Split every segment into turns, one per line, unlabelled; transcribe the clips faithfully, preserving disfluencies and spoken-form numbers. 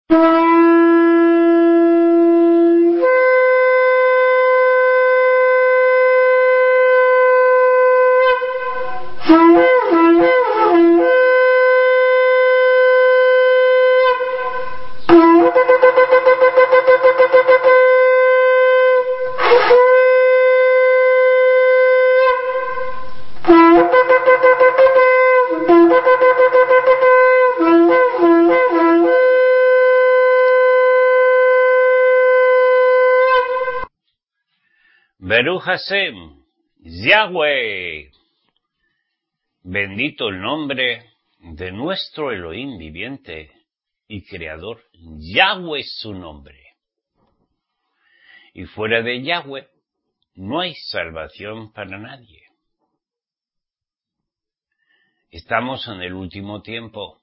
Baruch Hashem, Yahweh, bendito el nombre de nuestro Elohim viviente y creador. Yahweh es su nombre. Y fuera de Yahweh no hay salvación para nadie. Estamos en el último tiempo.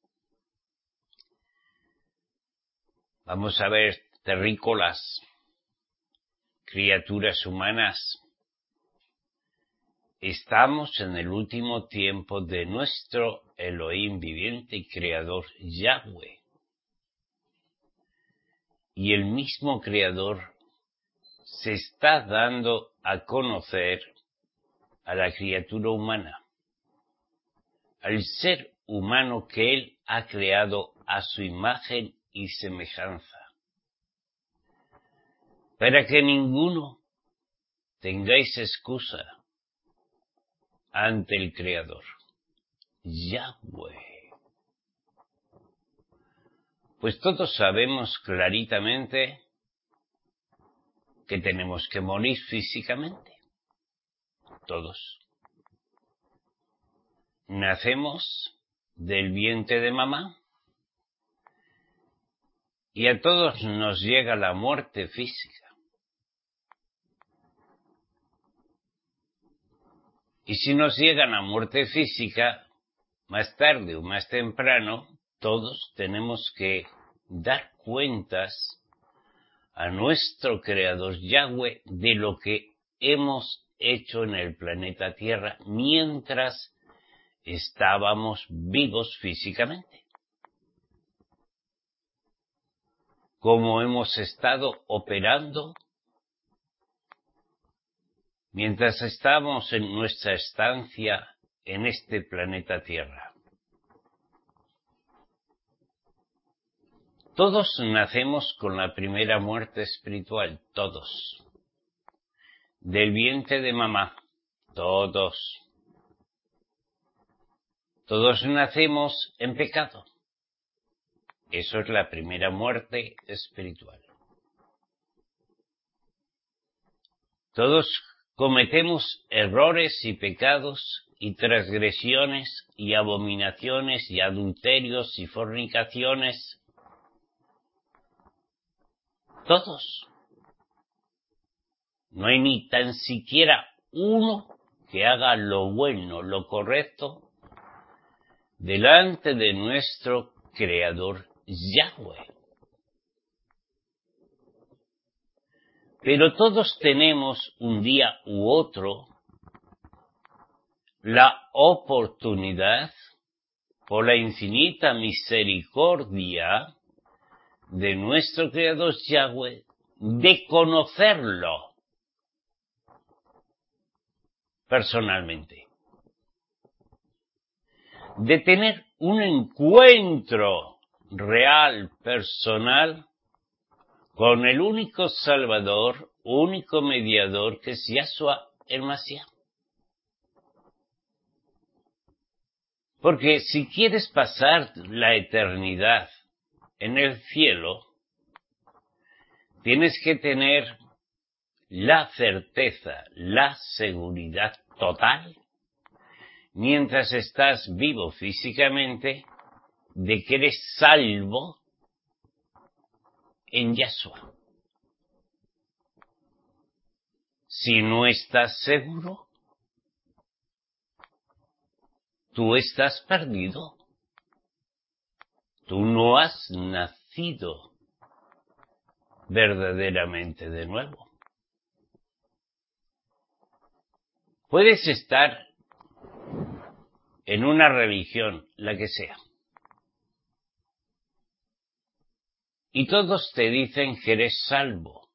Vamos a ver terrícolas, criaturas humanas. Estamos en el último tiempo de nuestro Elohim viviente y creador Yahweh. Y el mismo creador se está dando a conocer a la criatura humana, al ser humano que él ha creado a su imagen y semejanza, para que ninguno tengáis excusa ante el Creador, Yahweh. Pues todos sabemos claritamente que tenemos que morir físicamente, todos. Nacemos del vientre de mamá y a todos nos llega la muerte física. Y si nos llega la muerte física, más tarde o más temprano, todos tenemos que dar cuentas a nuestro Creador Yahweh de lo que hemos hecho en el planeta Tierra mientras estábamos vivos físicamente. Cómo hemos estado operando mientras estamos en nuestra estancia en este planeta Tierra. Todos nacemos con la primera muerte espiritual, todos. Del vientre de mamá, todos. Todos nacemos en pecado. Eso es la primera muerte espiritual. Todos cometemos errores y pecados y transgresiones y abominaciones y adulterios y fornicaciones. Todos. No hay ni tan siquiera uno que haga lo bueno, lo correcto, delante de nuestro Creador Yahweh. Pero todos tenemos un día u otro la oportunidad, por la infinita misericordia de nuestro Creador Yahweh, de conocerlo personalmente, de tener un encuentro real, personal, con el único Salvador, único mediador, que es Yahshua el Mashiach. Porque si quieres pasar la eternidad en el cielo, tienes que tener la certeza, la seguridad total, mientras estás vivo físicamente, de que eres salvo en Yahshua. Si no estás seguro, tú estás perdido. Tú no has nacido verdaderamente de nuevo. Puedes estar en una religión, la que sea, Y todos te dicen que eres salvo.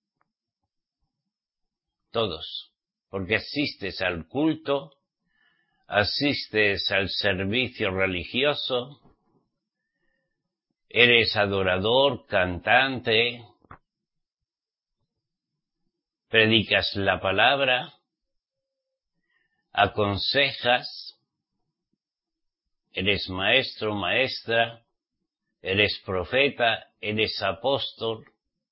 Todos. Porque asistes al culto, asistes al servicio religioso, eres adorador, cantante, predicas la palabra, aconsejas, eres maestro, maestra, eres profeta, eres apóstol,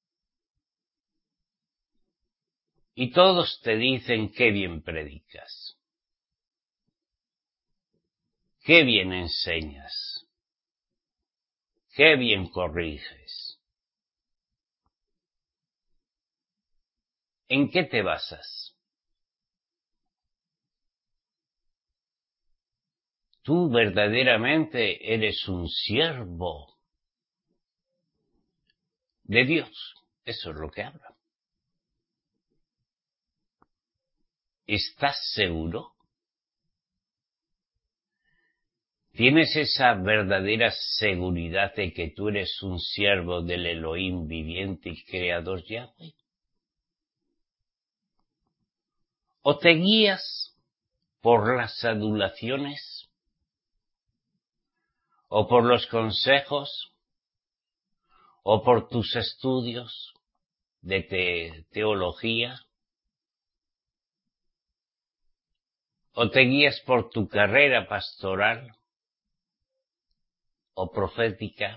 y todos te dicen qué bien predicas, qué bien enseñas, qué bien corriges. ¿En qué te basas? Tú verdaderamente eres un siervo de Dios. Eso es lo que habla. ¿Estás seguro? ¿Tienes esa verdadera seguridad de que tú eres un siervo del Elohim viviente y creador Yahweh? ¿O te guías por las adulaciones? ¿O por los consejos? ¿O por tus estudios de te- teología? ¿O te guías por tu carrera pastoral o profética?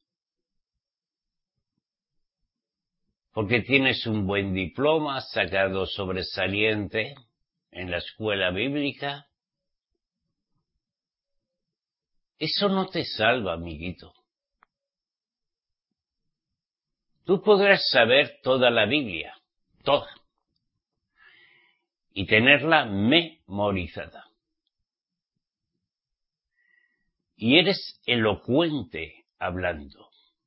Porque tienes un buen diploma sacado sobresaliente en la escuela bíblica. Eso no te salva, amiguito. Tú podrás saber toda la Biblia, toda, y tenerla memorizada. Y eres elocuente hablando.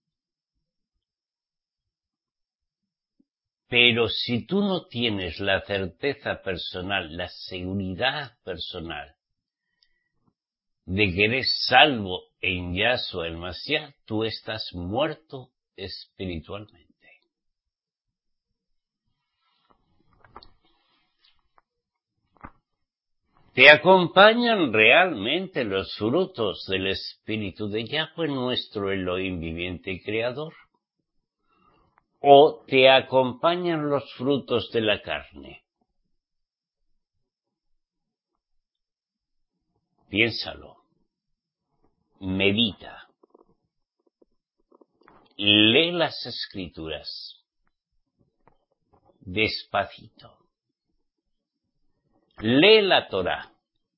Pero si tú no tienes la certeza personal, la seguridad personal de que eres salvo en Yahshua el Mashiach, tú estás muerto espiritualmente. ¿Te acompañan realmente los frutos del Espíritu de Yahweh, nuestro Elohim viviente y creador? ¿O te acompañan los frutos de la carne? Piénsalo. Medita. Lee las Escrituras. Despacito. Lee la Torá.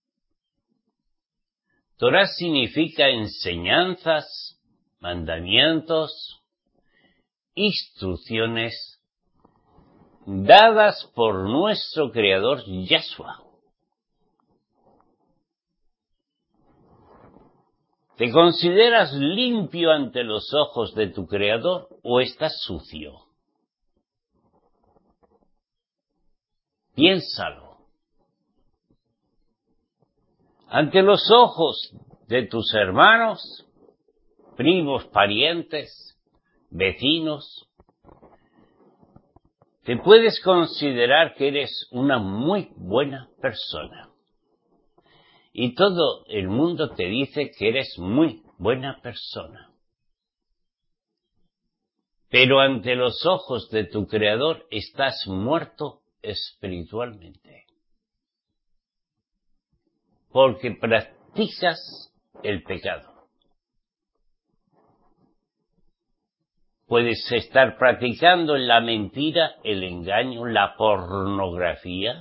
Torá significa enseñanzas, mandamientos, instrucciones dadas por nuestro Creador Yahshua. ¿Te consideras limpio ante los ojos de tu Creador o estás sucio? Piénsalo. Ante los ojos de tus hermanos, primos, parientes, vecinos, te puedes considerar que eres una muy buena persona. Y todo el mundo te dice que eres muy buena persona. Pero ante los ojos de tu Creador estás muerto espiritualmente. Porque practicas el pecado. Puedes estar practicando la mentira, el engaño, la pornografía.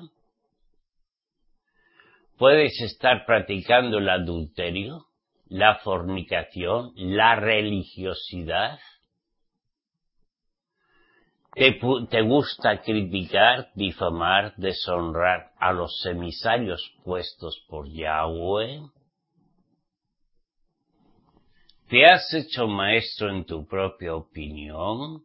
Puedes estar practicando el adulterio, la fornicación, la religiosidad. Te, te gusta criticar, difamar, deshonrar a los emisarios puestos por Yahweh. ¿Te has hecho maestro en tu propia opinión?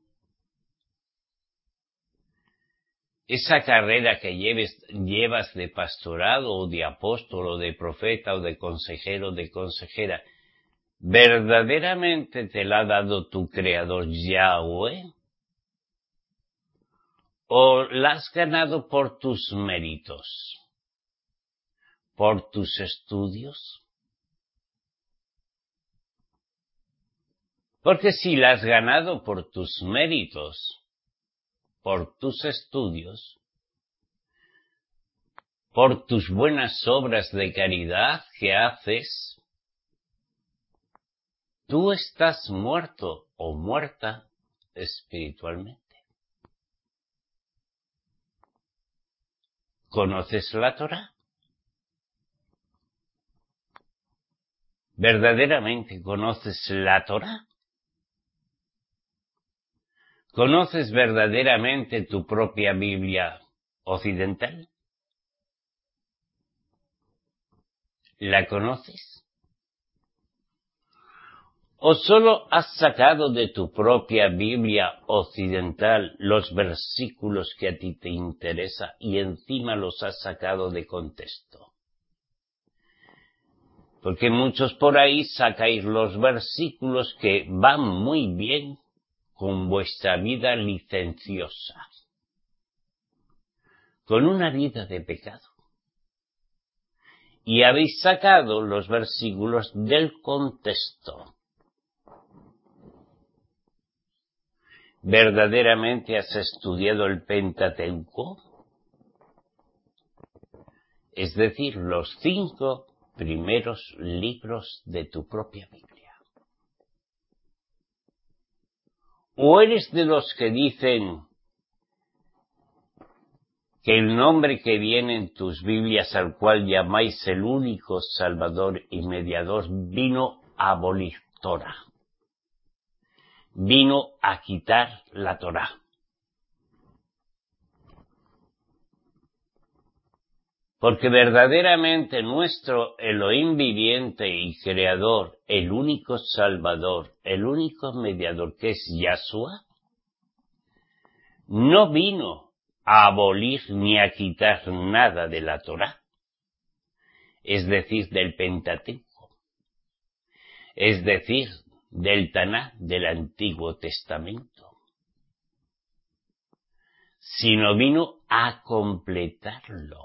Esa carrera que lleves, llevas de pastorado o de apóstol o de profeta o de consejero o de consejera, ¿Verdaderamente te la ha dado tu Creador Yahweh? ¿O la has ganado por tus méritos? ¿Por tus estudios? Porque si la has ganado por tus méritos, por tus estudios, por tus buenas obras de caridad que haces, tú estás muerto o muerta espiritualmente. ¿Conoces la Torá? ¿Verdaderamente conoces la Torá? ¿Conoces verdaderamente tu propia Biblia occidental? ¿La conoces? ¿O solo has sacado de tu propia Biblia occidental los versículos que a ti te interesa y encima los has sacado de contexto? Porque muchos por ahí sacáis los versículos que van muy bien con vuestra vida licenciosa, con una vida de pecado. Y habéis sacado los versículos del contexto. ¿Verdaderamente has estudiado el Pentateuco? Es decir, los cinco primeros libros de tu propia Biblia. ¿O eres de los que dicen que el nombre que viene en tus Biblias, al cual llamáis el único Salvador y Mediador, vino a abolir Torá? Vino a quitar la Torá. Porque verdaderamente nuestro Elohim viviente y creador, el único Salvador, el único mediador que es Yahshua, no vino a abolir ni a quitar nada de la Torá, es decir, del Pentateuco, es decir, del Taná del Antiguo Testamento, sino vino a completarlo.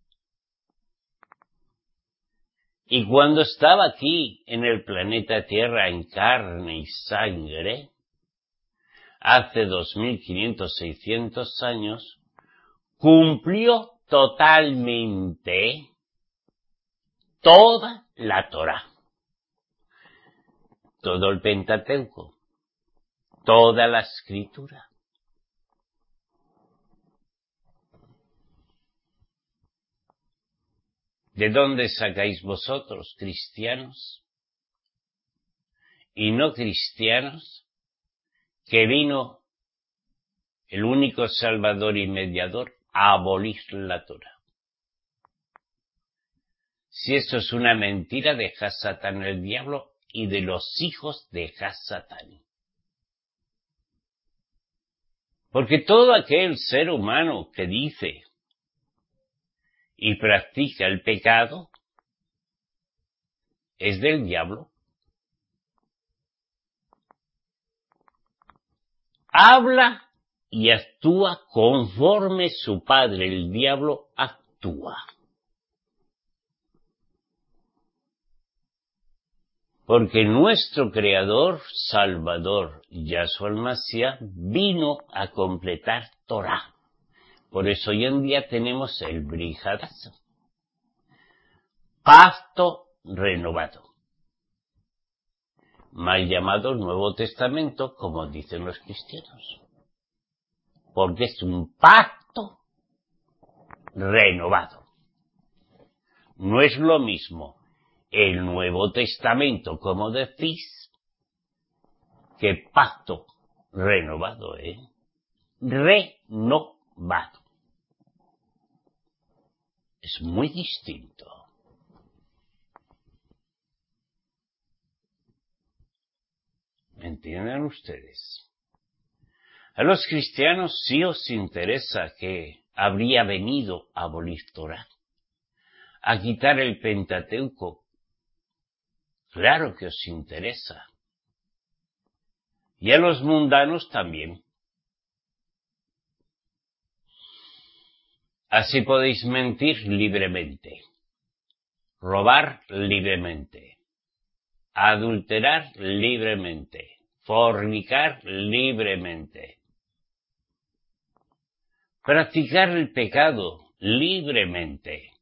Y cuando estaba aquí en el planeta Tierra en carne y sangre, hace dos mil quinientos, seiscientos años, cumplió totalmente toda la Torá, todo el Pentateuco, toda la Escritura. ¿De dónde sacáis vosotros, cristianos y no cristianos, que vino el único Salvador y Mediador a abolir la Torá? Si eso es una mentira de Hasatán el diablo y de los hijos de Hasatán. Porque todo aquel ser humano que dice y practica el pecado es del diablo. Habla y actúa conforme su padre, el diablo, actúa. Porque nuestro Creador, Salvador, Yahshua el Mashiach, vino a completar Torá. Por eso hoy en día tenemos el Brit Hadashah, pacto renovado, mal llamado Nuevo Testamento, como dicen los cristianos, porque es un pacto renovado. No es lo mismo el Nuevo Testamento, como decís, que pacto renovado, ¿eh? Renovado. Es muy distinto. ¿Me entienden ustedes? A los cristianos sí os interesa que habría venido a abolir Torá, a quitar el Pentateuco, Claro que os interesa. Y a los mundanos también. Así podéis mentir libremente, robar libremente, adulterar libremente, fornicar libremente, practicar el pecado libremente.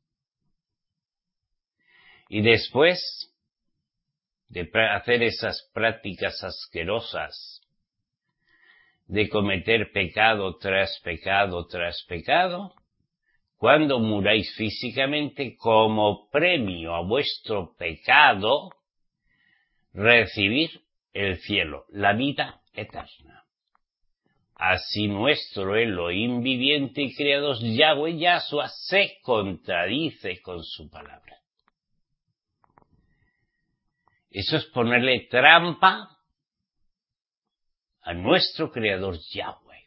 Y después de hacer esas prácticas asquerosas, de cometer pecado tras pecado tras pecado, cuando muráis físicamente, como premio a vuestro pecado, recibir el cielo, la vida eterna. Así nuestro Elohim viviente y creador Yahweh Yahshua se contradice con su palabra. Eso es ponerle trampa a nuestro creador Yahweh.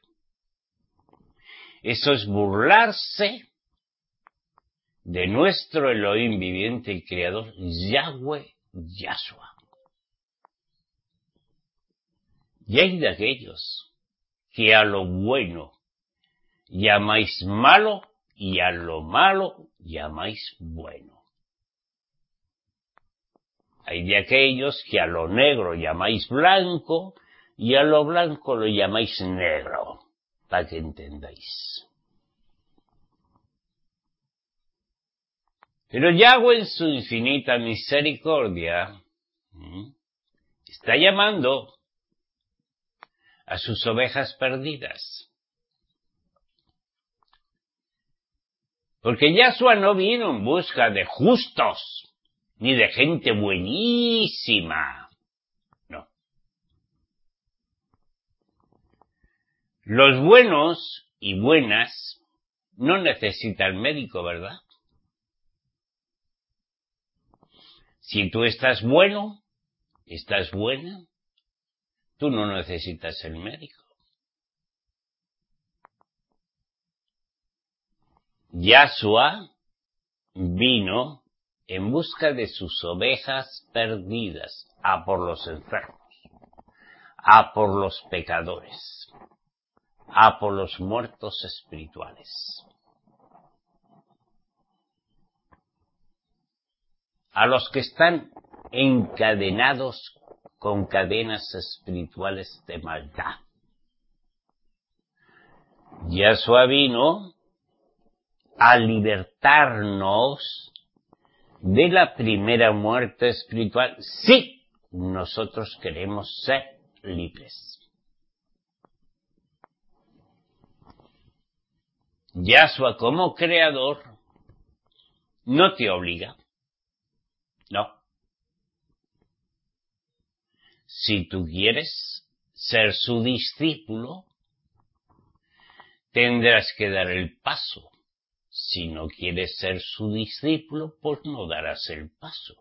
Eso es burlarse de nuestro Elohim viviente y creador Yahweh Yahshua. Y hay de aquellos que a lo bueno llamáis malo y a lo malo llamáis bueno. Hay de aquellos que a lo negro llamáis blanco y a lo blanco lo llamáis negro, para que entendáis. Pero Yahweh en su infinita misericordia está llamando a sus ovejas perdidas. Porque Yahshua no vino en busca de justos, ni de gente buenísima. No. Los buenos y buenas no necesitan médico, ¿verdad? Si tú estás bueno, estás buena, tú no necesitas el médico. Yahshua vino en busca de sus ovejas perdidas, a por los enfermos, a por los pecadores, a por los muertos espirituales, a los que están encadenados con cadenas espirituales de maldad. Yahshua vino a libertarnos de la primera muerte espiritual si nosotros queremos ser libres. Yahshua como creador no te obliga. No. Si tú quieres ser su discípulo, tendrás que dar el paso. Si no quieres ser su discípulo, pues no darás el paso.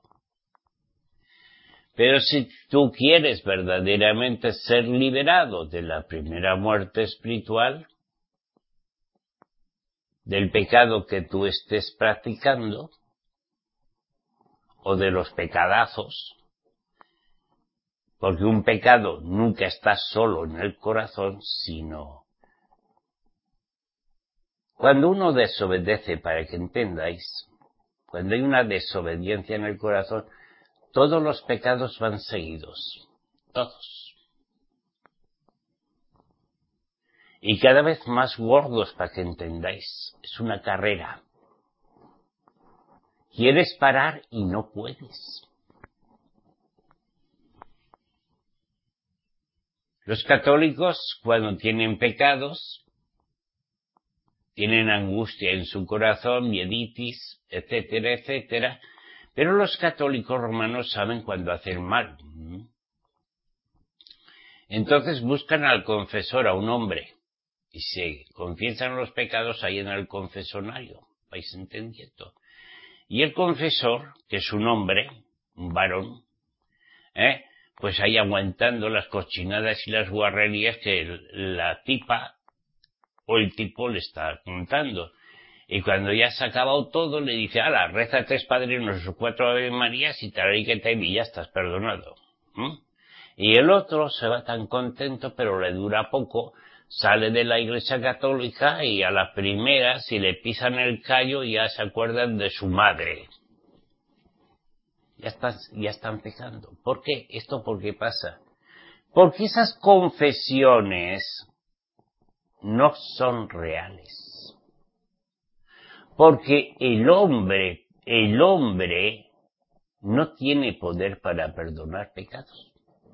Pero si tú quieres verdaderamente ser liberado de la primera muerte espiritual, del pecado que tú estés practicando, o de los pecadazos, porque un pecado nunca está solo en el corazón, sino cuando uno desobedece, para que entendáis, cuando hay una desobediencia en el corazón, todos los pecados van seguidos, todos. Y cada vez más gordos, para que entendáis, es una carrera. Quieres parar y no puedes. Los católicos, cuando tienen pecados, tienen angustia en su corazón, mieditis, etcétera, etcétera, pero los católicos romanos saben cuando hacen mal. Entonces buscan al confesor, a un hombre, y se confiesan los pecados ahí en el confesonario, vais entendiendo. Y el confesor, que es un hombre, un varón, ¿eh? pues ahí aguantando las cochinadas y las guarrerías que la tipa o el tipo le está contando. Y cuando ya se ha acabado todo, le dice, ala, reza tres Padres Nuestros, cuatro Ave Marías y tal, que te y ya estás perdonado. ¿Mm? Y el otro se va tan contento, pero le dura poco, sale de la Iglesia Católica y a la primera, si le pisan el callo, ya se acuerdan de su madre. Ya están, ya están pecando. ¿Por qué? ¿Esto por qué pasa? Porque esas confesiones no son reales. Porque el hombre, el hombre no tiene poder para perdonar pecados.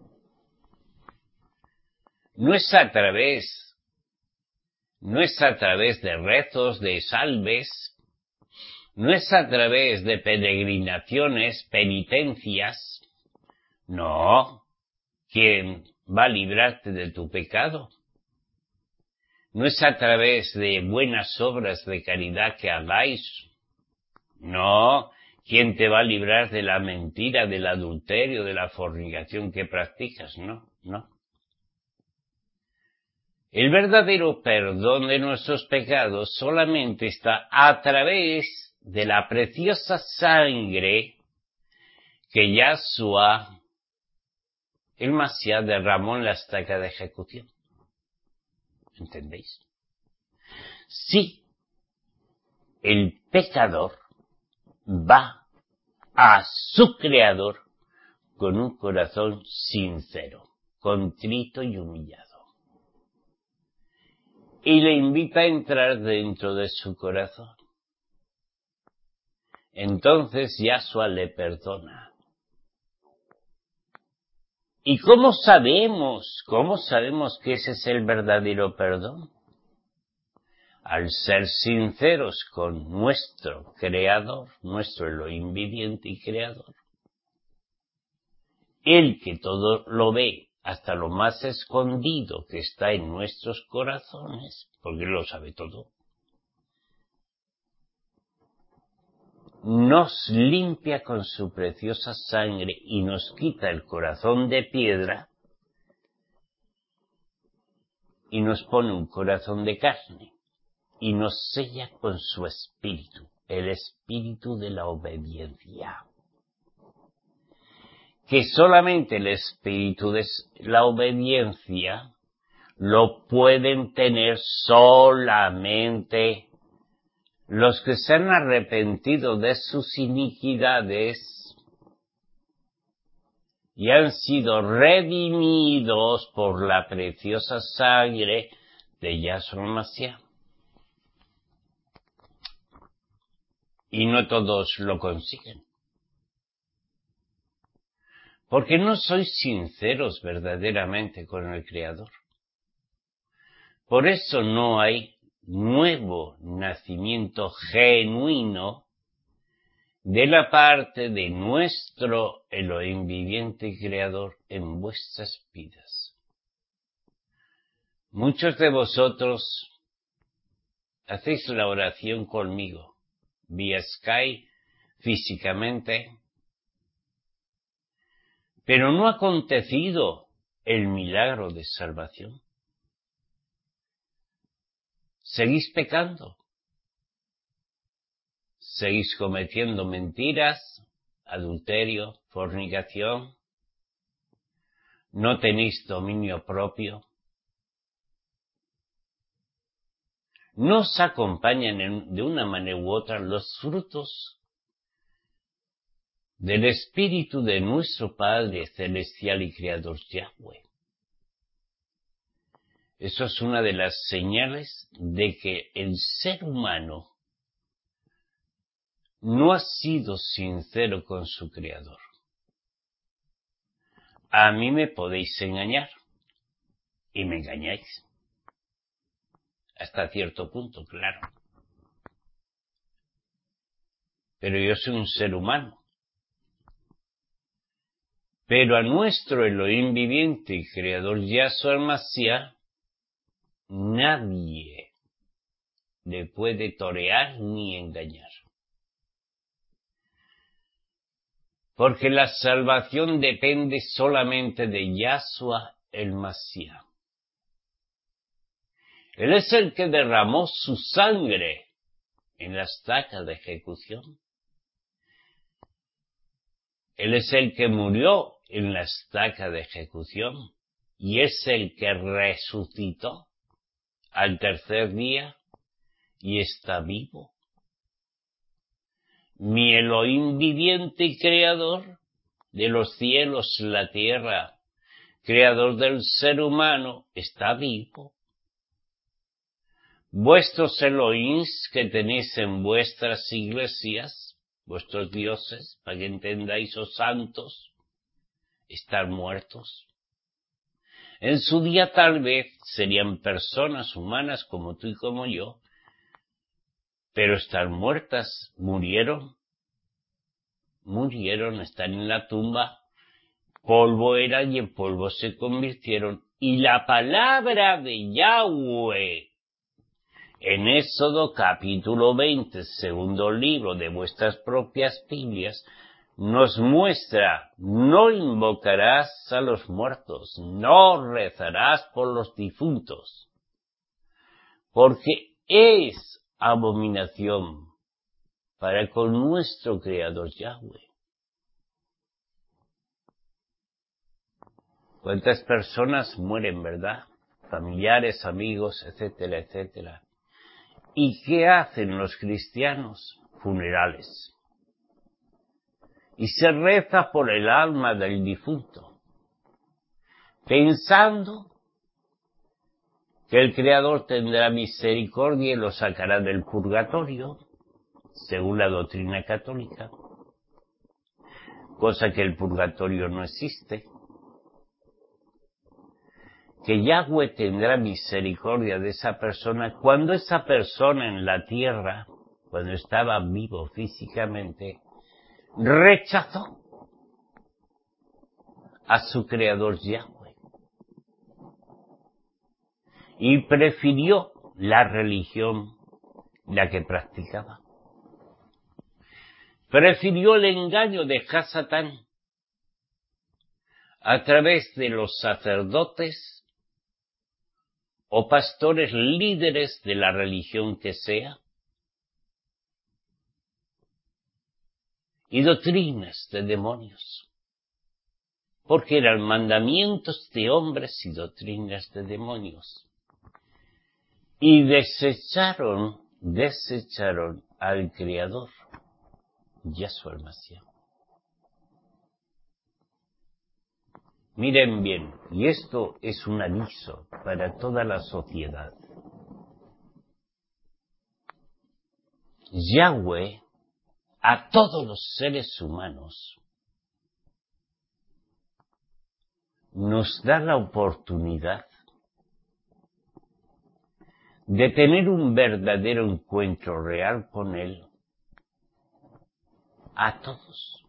No es a través, no es a través de rezos, de salves, no es a través de peregrinaciones, penitencias. No. ¿Quién va a librarte de tu pecado? No es a través de buenas obras de caridad que hagáis. No. ¿Quién te va a librar de la mentira, del adulterio, de la fornicación que practicas? No, no. El verdadero perdón de nuestros pecados solamente está a través de la preciosa sangre que Yahshua, el Mashiach, derramó en la estaca de ejecución. ¿Entendéis? Si el pecador va a su Creador con un corazón sincero, contrito y humillado, y le invita a entrar dentro de su corazón, entonces Yahshua le perdona. ¿Y cómo sabemos, cómo sabemos que ese es el verdadero perdón? Al ser sinceros con nuestro Creador, nuestro Elohim viviente y Creador. Él que todo lo ve, hasta lo más escondido que está en nuestros corazones, porque Él lo sabe todo, nos limpia con su preciosa sangre y nos quita el corazón de piedra y nos pone un corazón de carne y nos sella con su espíritu, el espíritu de la obediencia. Que solamente el espíritu de la obediencia lo pueden tener solamente los que se han arrepentido de sus iniquidades y han sido redimidos por la preciosa sangre de Yahshua Mashiach. Y no todos lo consiguen. Porque no sois sinceros verdaderamente con el Creador. Por eso no hay nuevo nacimiento genuino de la parte de nuestro Elohim viviente y Creador en vuestras vidas. Muchos de vosotros hacéis la oración conmigo, vía Skype, físicamente, pero no ha acontecido el milagro de salvación. Seguís pecando. Seguís cometiendo mentiras, adulterio, fornicación. No tenéis dominio propio. No os acompañan en, de una manera u otra los frutos del Espíritu de nuestro Padre Celestial y Creador Yahweh. Eso es una de las señales de que el ser humano no ha sido sincero con su Creador. A mí me podéis engañar, y me engañáis. Hasta cierto punto, claro. Pero yo soy un ser humano. Pero a nuestro Elohim viviente y Creador Yahshua Mashiach, nadie le puede torear ni engañar. Porque la salvación depende solamente de Yahshua el Mashiach. Él es el que derramó su sangre en la estaca de ejecución. Él es el que murió en la estaca de ejecución y es el que resucitó al tercer día y está vivo. Mi Elohim viviente y creador de los cielos, la tierra, creador del ser humano, está vivo. Vuestros Elohims que tenéis en vuestras iglesias, vuestros dioses, para que entendáis, os santos, están muertos. En su día tal vez serían personas humanas como tú y como yo, pero están muertas, murieron, murieron, están en la tumba, polvo eran y en polvo se convirtieron. Y la palabra de Yahweh, en Éxodo capítulo veinte, segundo libro de vuestras propias Biblias, nos muestra: no invocarás a los muertos, no rezarás por los difuntos, porque es abominación para con nuestro Creador Yahweh. ¿Cuántas personas mueren, verdad? Familiares, amigos, etcétera, etcétera. ¿Y qué hacen los cristianos? Funerales. Y se reza por el alma del difunto, pensando que el Creador tendrá misericordia y lo sacará del purgatorio, según la doctrina católica, cosa que el purgatorio no existe. Que Yahweh tendrá misericordia de esa persona cuando esa persona en la tierra, cuando estaba vivo físicamente, rechazó a su Creador Yahweh y prefirió la religión la que practicaba. Prefirió el engaño de Hasatán a través de los sacerdotes o pastores líderes de la religión que sea, y doctrinas de demonios, porque eran mandamientos de hombres y doctrinas de demonios. Y desecharon, desecharon al Creador, Yahshua el Mashiach. Miren bien, y esto es un aviso para toda la sociedad. Yahweh, a todos los seres humanos, nos da la oportunidad de tener un verdadero encuentro real con Él, a todos.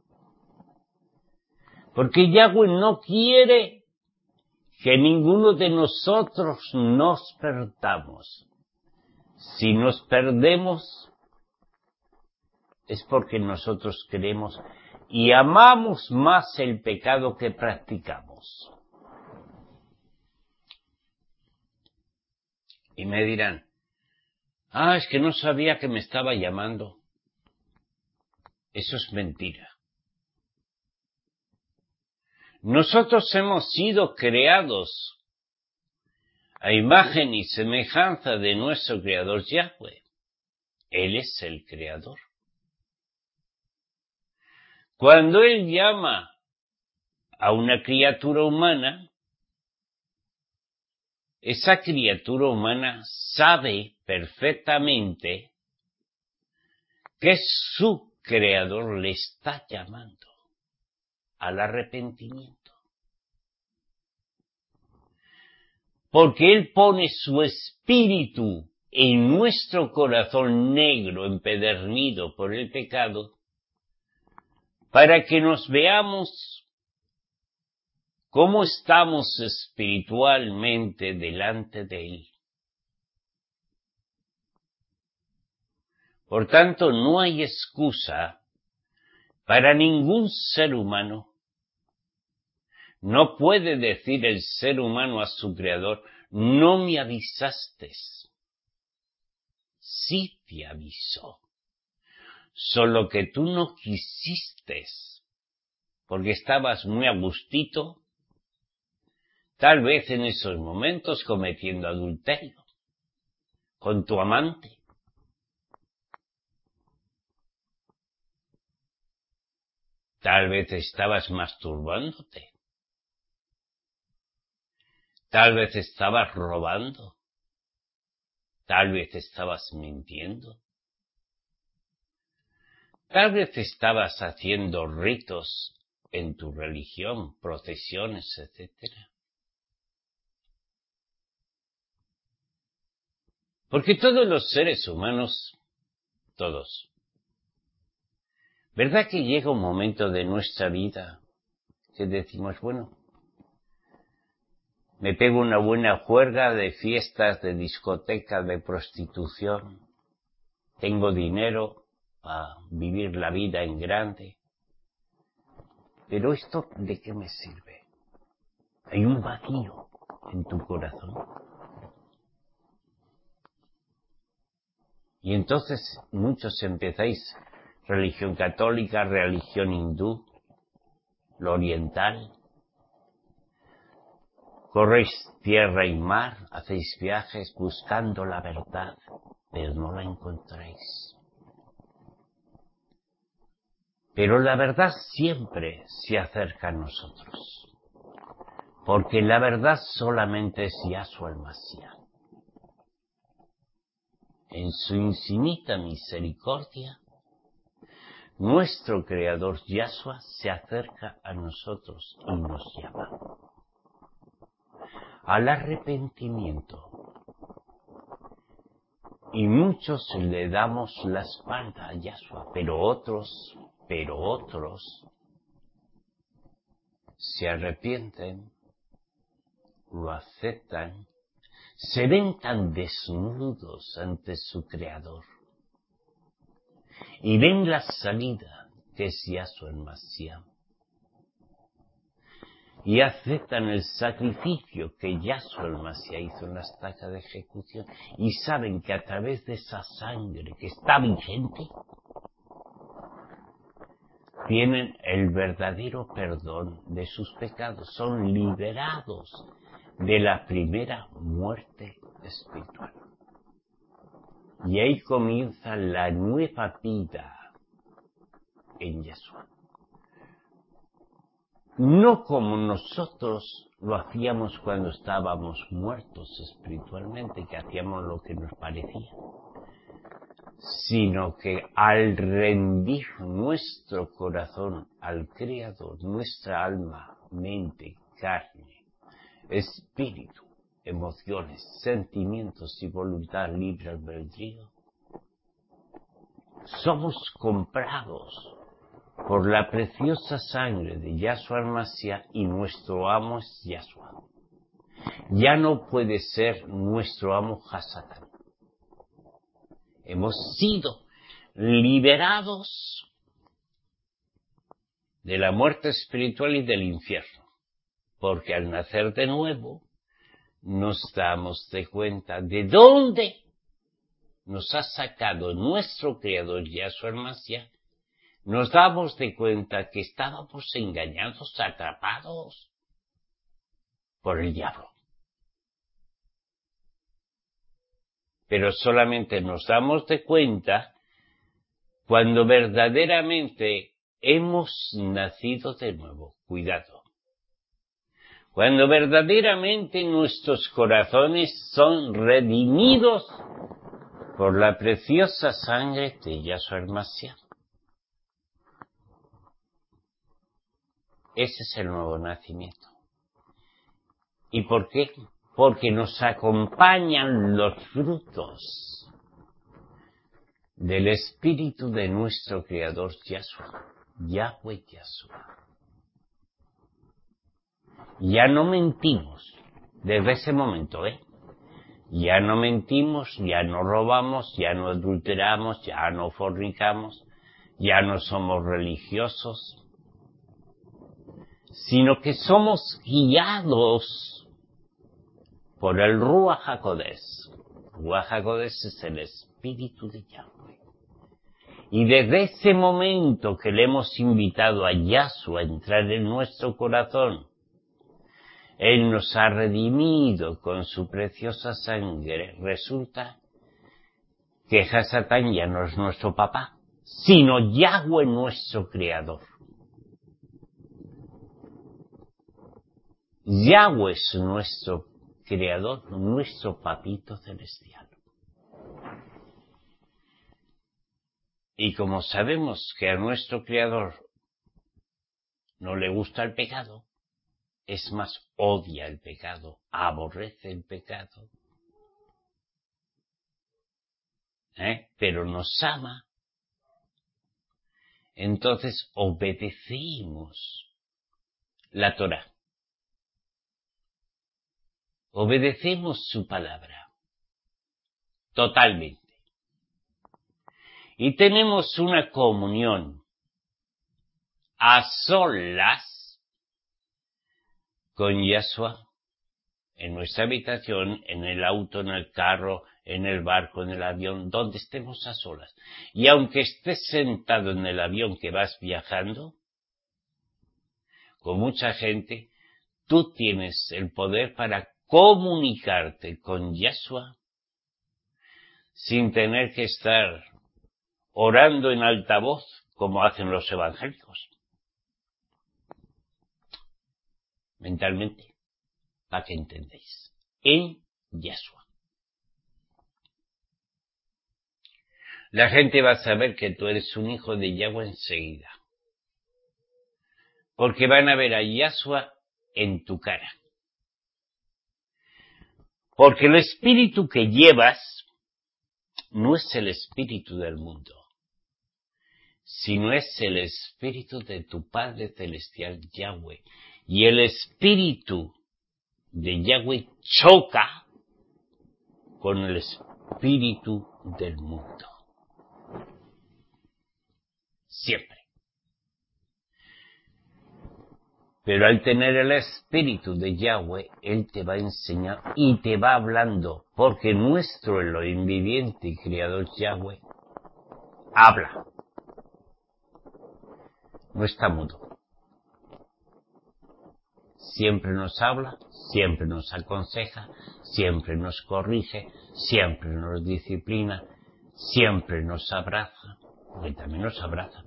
Porque Yahweh no quiere que ninguno de nosotros nos perdamos. Si nos perdemos, es porque nosotros queremos y amamos más el pecado que practicamos. Y me dirán: ah, es que no sabía que me estaba llamando. Eso es mentira. Nosotros hemos sido creados a imagen y semejanza de nuestro Creador Yahweh. Él es el Creador. Cuando Él llama a una criatura humana, esa criatura humana sabe perfectamente que su Creador le está llamando al arrepentimiento. Porque Él pone su espíritu en nuestro corazón negro, empedernido por el pecado, para que nos veamos cómo estamos espiritualmente delante de Él. Por tanto, no hay excusa para ningún ser humano. No puede decir el ser humano a su Creador: no me avisaste. sí te avisó. Solo que tú no quisiste, porque estabas muy a gustito, tal vez en esos momentos cometiendo adulterio con tu amante. Tal vez estabas masturbándote. Tal vez estabas robando. Tal vez estabas mintiendo. Tal vez estabas haciendo ritos en tu religión, procesiones, etcétera. Porque todos los seres humanos, todos, ¿verdad que llega un momento de nuestra vida que decimos, bueno, me pego una buena juerga de fiestas, de discotecas, de prostitución, tengo dinero para vivir la vida en grande, pero esto ¿de qué me sirve? Hay un vacío en tu corazón. Y entonces muchos empezáis religión católica, religión hindú, lo oriental, corréis tierra y mar, hacéis viajes buscando la verdad, pero no la encontráis. Pero la verdad siempre se acerca a nosotros, porque la verdad solamente es Yahshua el Mashiach. En su infinita misericordia, nuestro Creador Yahshua se acerca a nosotros y nos llama al arrepentimiento. Y muchos le damos la espalda a Yahshua, pero otros, pero otros se arrepienten, lo aceptan, se ven tan desnudos ante su Creador y ven la salida que es Yahshua el Mashiach y aceptan el sacrificio que Yahshua el Mashiach hizo en la estaca de ejecución y saben que a través de esa sangre que está vigente tienen el verdadero perdón de sus pecados, son liberados de la primera muerte espiritual. Y ahí comienza la nueva vida en Yahshua. No como nosotros lo hacíamos cuando estábamos muertos espiritualmente, que hacíamos lo que nos parecía, sino que al rendir nuestro corazón al Creador, nuestra alma, mente, carne, espíritu, emociones, sentimientos y voluntad libre albedrío, somos comprados por la preciosa sangre de Yahshua el Mashiach y nuestro amo es Yahshua. Ya no puede ser nuestro amo Hasatán. Hemos sido liberados de la muerte espiritual y del infierno, porque al nacer de nuevo nos damos de cuenta de dónde nos ha sacado nuestro Creador Yahshua el Mashiach. Nos damos de cuenta que estábamos engañados, atrapados por el diablo. Pero solamente nos damos de cuenta cuando verdaderamente hemos nacido de nuevo. Cuidado. Cuando verdaderamente nuestros corazones son redimidos por la preciosa sangre de Yahshua el Mashiach. Ese es el nuevo nacimiento. ¿Y por qué? Porque nos acompañan los frutos del Espíritu de nuestro Creador Yahshua, Yahweh Yahshua. Ya no mentimos desde ese momento, ¿eh? Ya no mentimos, ya no robamos, ya no adulteramos, ya no fornicamos, ya no somos religiosos, sino que somos guiados por el Ruach HaKodesh. Ruach HaKodesh es el Espíritu de Yahweh. Y desde ese momento que le hemos invitado a Yahshua a entrar en nuestro corazón, Él nos ha redimido con su preciosa sangre. Resulta que Hasatán ya no es nuestro papá, sino Yahweh nuestro creador. Yahweh es nuestro creador, nuestro papito celestial. Y como sabemos que a nuestro creador no le gusta el pecado, es más, odia el pecado, aborrece el pecado, ¿eh? Pero nos ama, entonces obedecemos la Torá. Obedecemos su palabra, totalmente. Y tenemos una comunión a solas con Yahshua en nuestra habitación, en el auto, en el carro, en el barco, en el avión, donde estemos a solas. Y aunque estés sentado en el avión que vas viajando, con mucha gente, tú tienes el poder para comunicarte con Yahshua sin tener que estar orando en altavoz como hacen los evangélicos. Mentalmente, para que entendáis. En Yahshua. La gente va a saber que tú eres un hijo de Yahweh enseguida. Porque van a ver a Yahshua en tu cara. Porque el espíritu que llevas no es el espíritu del mundo, sino es el espíritu de tu Padre Celestial Yahweh. Y el espíritu de Yahweh choca con el espíritu del mundo. Siempre. Pero al tener el espíritu de Yahweh, Él te va a enseñar y te va hablando, porque nuestro Elohim viviente y creador Yahweh habla. No está mudo. Siempre nos habla, siempre nos aconseja, siempre nos corrige, siempre nos disciplina, siempre nos abraza, porque también nos abraza.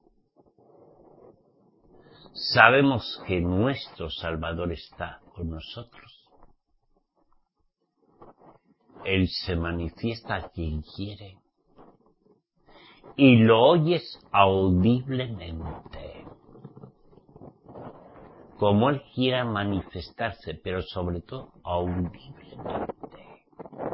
Sabemos que nuestro Salvador está con nosotros. Él se manifiesta a quien quiere y lo oyes audiblemente, como Él quiera manifestarse, pero sobre todo audiblemente.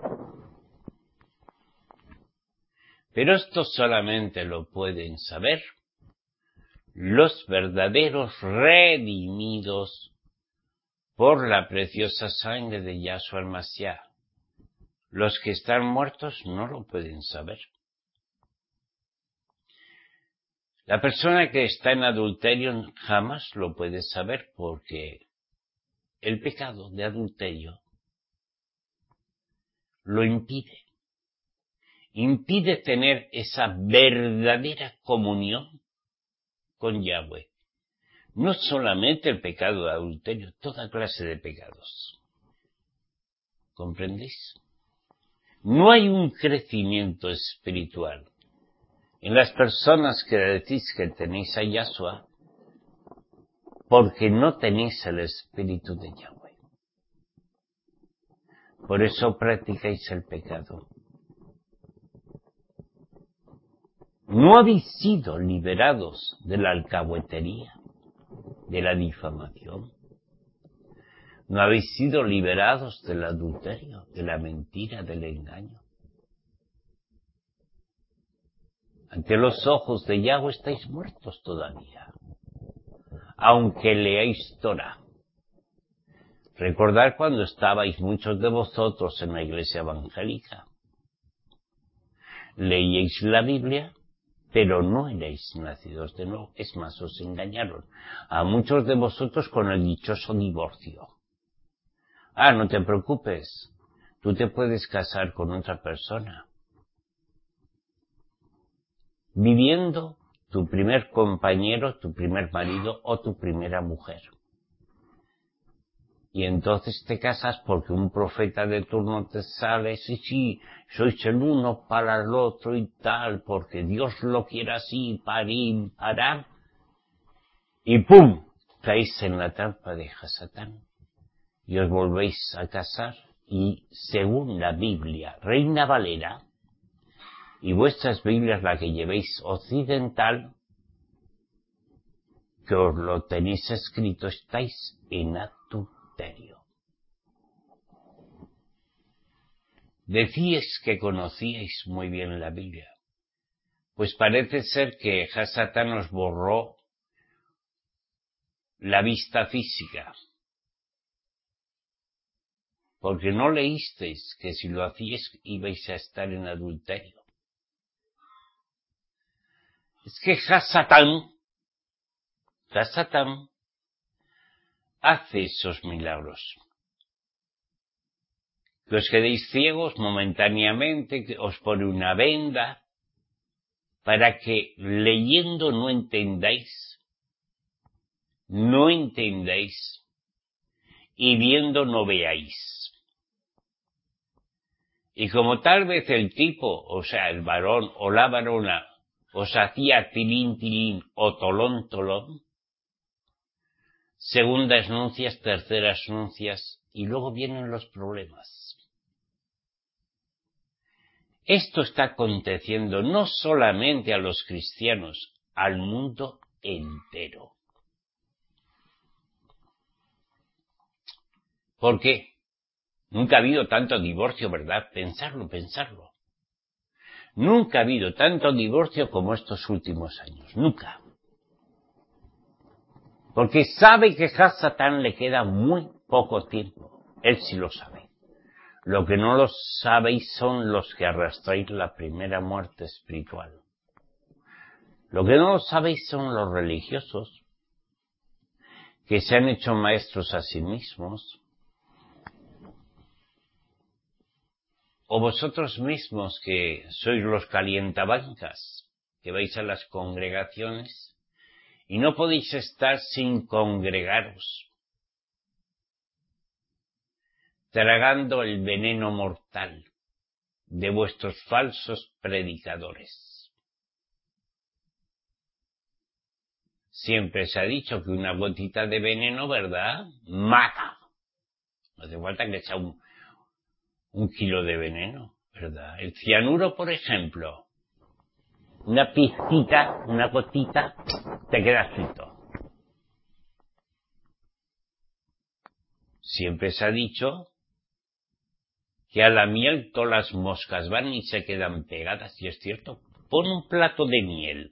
Pero esto solamente lo pueden saber los verdaderos redimidos por la preciosa sangre de Yahshua el-Mashiach. Los que están muertos no lo pueden saber. La persona que está en adulterio jamás lo puede saber porque el pecado de adulterio lo impide. Impide tener esa verdadera comunión con Yahweh. No solamente el pecado de adulterio, toda clase de pecados. ¿Comprendéis? No hay un crecimiento espiritual en las personas que decís que tenéis a Yahshua porque no tenéis el espíritu de Yahweh. Por eso practicáis el pecado. No habéis sido liberados de la alcahuetería, de la difamación. No habéis sido liberados del adulterio, de la mentira, del engaño. Ante los ojos de Yahweh estáis muertos todavía, aunque leáis Torah. Recordad cuando estabais muchos de vosotros en la iglesia evangélica. Leíais la Biblia, pero no erais nacidos de nuevo. Es más, os engañaron a muchos de vosotros con el dichoso divorcio. Ah, no te preocupes, Tú te puedes casar con otra persona, viviendo tu primer compañero, tu primer marido o tu primera mujer. Y entonces te casas porque un profeta de turno te sale, sí, sí, sois el uno para el otro y tal, porque Dios lo quiere así, parir, parar. Y ¡pum! Caéis en la trampa de Hasatán. Y os volvéis a casar. Y según la Biblia, Reina Valera, y vuestras Biblias, la que llevéis occidental, que os lo tenéis escrito, estáis en adulterio. Decíais que conocíais muy bien la Biblia. Pues parece ser que Hasatán os borró la vista física. Porque no leísteis que si lo hacíais ibais a estar en adulterio. Es que Hasatán, Hasatán hace esos milagros. Que os quedéis ciegos momentáneamente, que os pone una venda, para que leyendo no entendáis, no entendáis, y viendo no veáis. Y como tal vez el tipo, o sea, el varón o la varona, os hacía tilín, tilín o tolón, tolón, segundas nupcias, terceras nupcias, y luego vienen los problemas. Esto está aconteciendo no solamente a los cristianos, al mundo entero. ¿Por qué? Nunca ha habido tanto divorcio, ¿verdad? Pensarlo, pensarlo. Nunca ha habido tanto divorcio como estos últimos años. Nunca. Porque sabe que a Hasatán le queda muy poco tiempo. Él sí lo sabe. Lo que no lo sabéis son los que arrastráis la primera muerte espiritual. Lo que no lo sabéis son los religiosos, que se han hecho maestros a sí mismos, o vosotros mismos que sois los calientabancas, que vais a las congregaciones y no podéis estar sin congregaros, tragando el veneno mortal de vuestros falsos predicadores. Siempre se ha dicho que una gotita de veneno, ¿verdad?, mata. No hace falta que eche un, un kilo de veneno, ¿verdad? El cianuro, por ejemplo, una pizquita, una gotita, te queda frito. Siempre se ha dicho que a la miel todas las moscas van y se quedan pegadas, y es cierto. Pon un plato de miel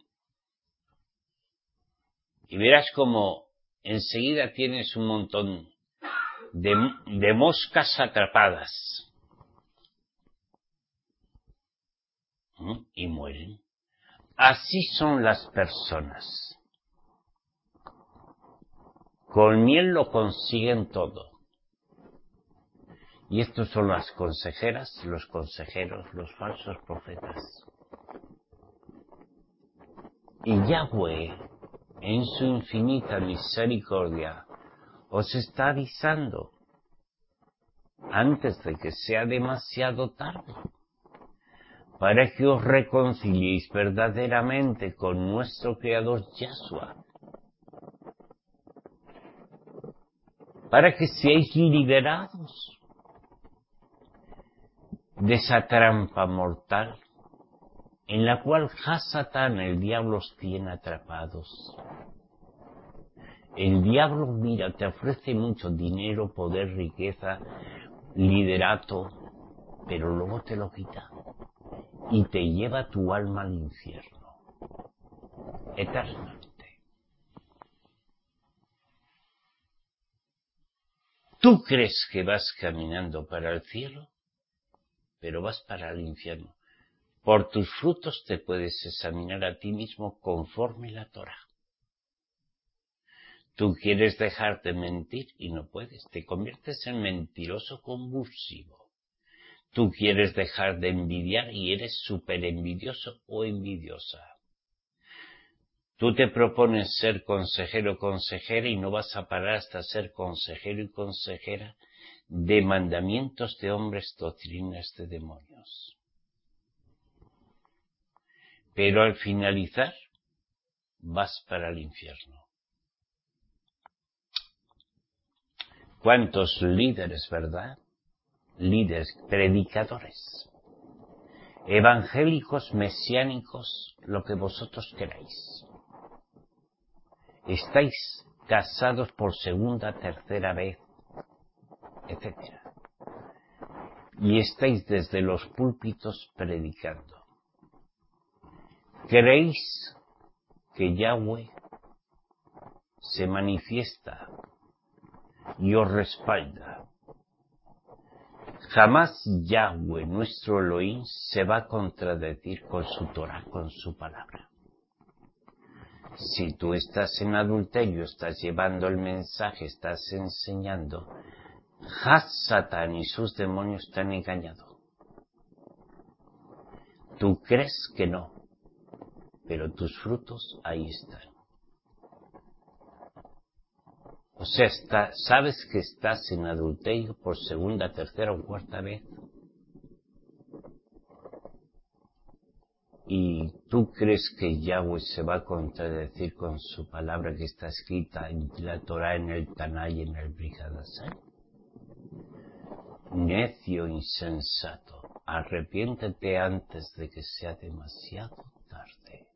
y verás como enseguida tienes un montón de, de moscas atrapadas. ¿Mm? Y mueren. Así son las personas. Con miel lo consiguen todo. Y estos son las consejeras, los consejeros, los falsos profetas. Y Yahweh, en su infinita misericordia, os está avisando antes de que sea demasiado tarde, para que os reconciliéis verdaderamente con nuestro Creador Yahshua, para que seáis liberados de esa trampa mortal en la cual Hasatán, el diablo, os tiene atrapados. El diablo, mira, te ofrece mucho dinero, poder, riqueza, liderato, pero luego te lo quita y te lleva tu alma al infierno, eternamente. Tú crees que vas caminando para el cielo, pero vas para el infierno. Por tus frutos te puedes examinar a ti mismo conforme la Torá. Tú quieres dejar de mentir y no puedes. Te conviertes en mentiroso convulsivo. Tú quieres dejar de envidiar y eres súper envidioso o envidiosa. Tú te propones ser consejero o consejera y no vas a parar hasta ser consejero y consejera de mandamientos de hombres, doctrinas de demonios. Pero al finalizar vas para el infierno. ¿Cuántos líderes, verdad? Líderes, predicadores, evangélicos, mesiánicos, lo que vosotros queráis. Estáis casados por segunda, tercera vez, etcétera. Y estáis desde los púlpitos predicando. ¿Creéis que Yahweh se manifiesta y os respalda? Jamás Yahweh, nuestro Elohim, se va a contradecir con su Torah, con su palabra. Si tú estás en adulterio, estás llevando el mensaje, estás enseñando, Has Satán y sus demonios te han engañado. Tú crees que no, pero tus frutos ahí están. O sea, está, sabes que estás en adulterio por segunda, tercera o cuarta vez. Y tú crees que Yahweh se va a contradecir con su palabra que está escrita en la Torah, en el Taná y en el Brit Hadashah. Necio insensato, arrepiéntete antes de que sea demasiado tarde.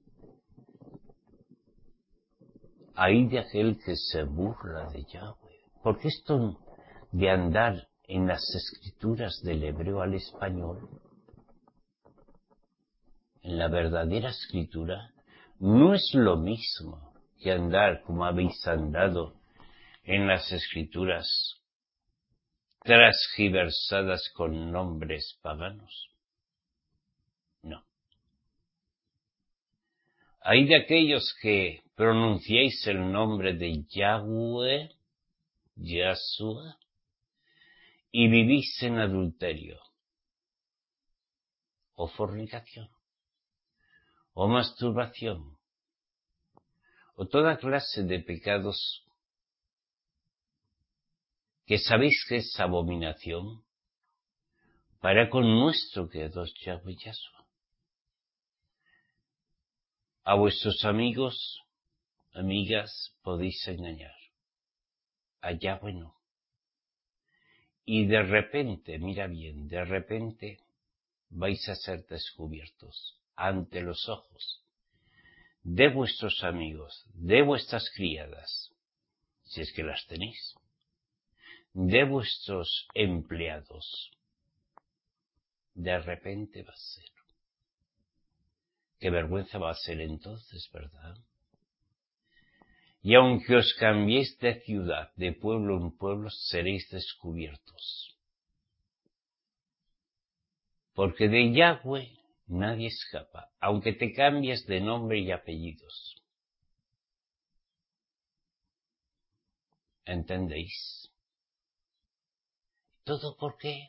Ay de aquel que se burla de Yahweh, porque esto de andar en las escrituras del hebreo al español, en la verdadera escritura, no es lo mismo que andar como habéis andado en las escrituras transgiversadas con nombres paganos. No. Hay de aquellos que pronunciáis el nombre de Yahweh, Yahshua, y vivís en adulterio, o fornicación, o masturbación, o toda clase de pecados que sabéis que es abominación para con nuestro Creador Yahweh Yahshua. A vuestros amigos, amigas, podéis engañar. A Yahweh no. Y de repente, mira bien, de repente vais a ser descubiertos ante los ojos de vuestros amigos, de vuestras criadas, si es que las tenéis, de vuestros empleados. De repente va a ser. Qué vergüenza va a ser entonces, ¿verdad? Y aunque os cambiéis de ciudad, de pueblo en pueblo, seréis descubiertos. Porque de Yahweh nadie escapa, aunque te cambies de nombre y apellidos. ¿Entendéis? ¿Todo por qué?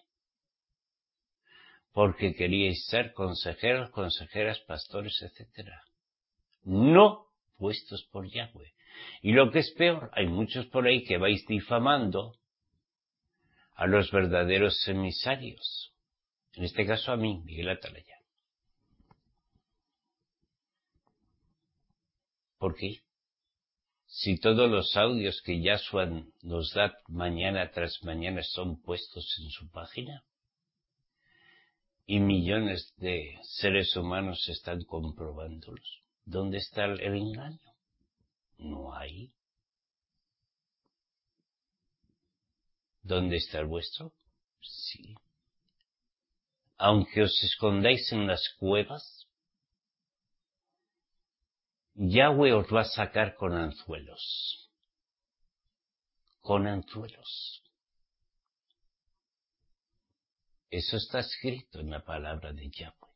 Porque queríais ser consejeros, consejeras, pastores, etcétera. No puestos por Yahweh. Y lo que es peor, hay muchos por ahí que vais difamando a los verdaderos emisarios. En este caso a mí, Miguel Atalaya. ¿Por qué? Si todos los audios que Yahshua nos da mañana tras mañana son puestos en su página y millones de seres humanos están comprobándolos, ¿dónde está el engaño? No hay. ¿Dónde está el vuestro? Sí. Aunque os escondáis en las cuevas, Yahweh os va a sacar con anzuelos. Con anzuelos. Eso está escrito en la palabra de Yahweh.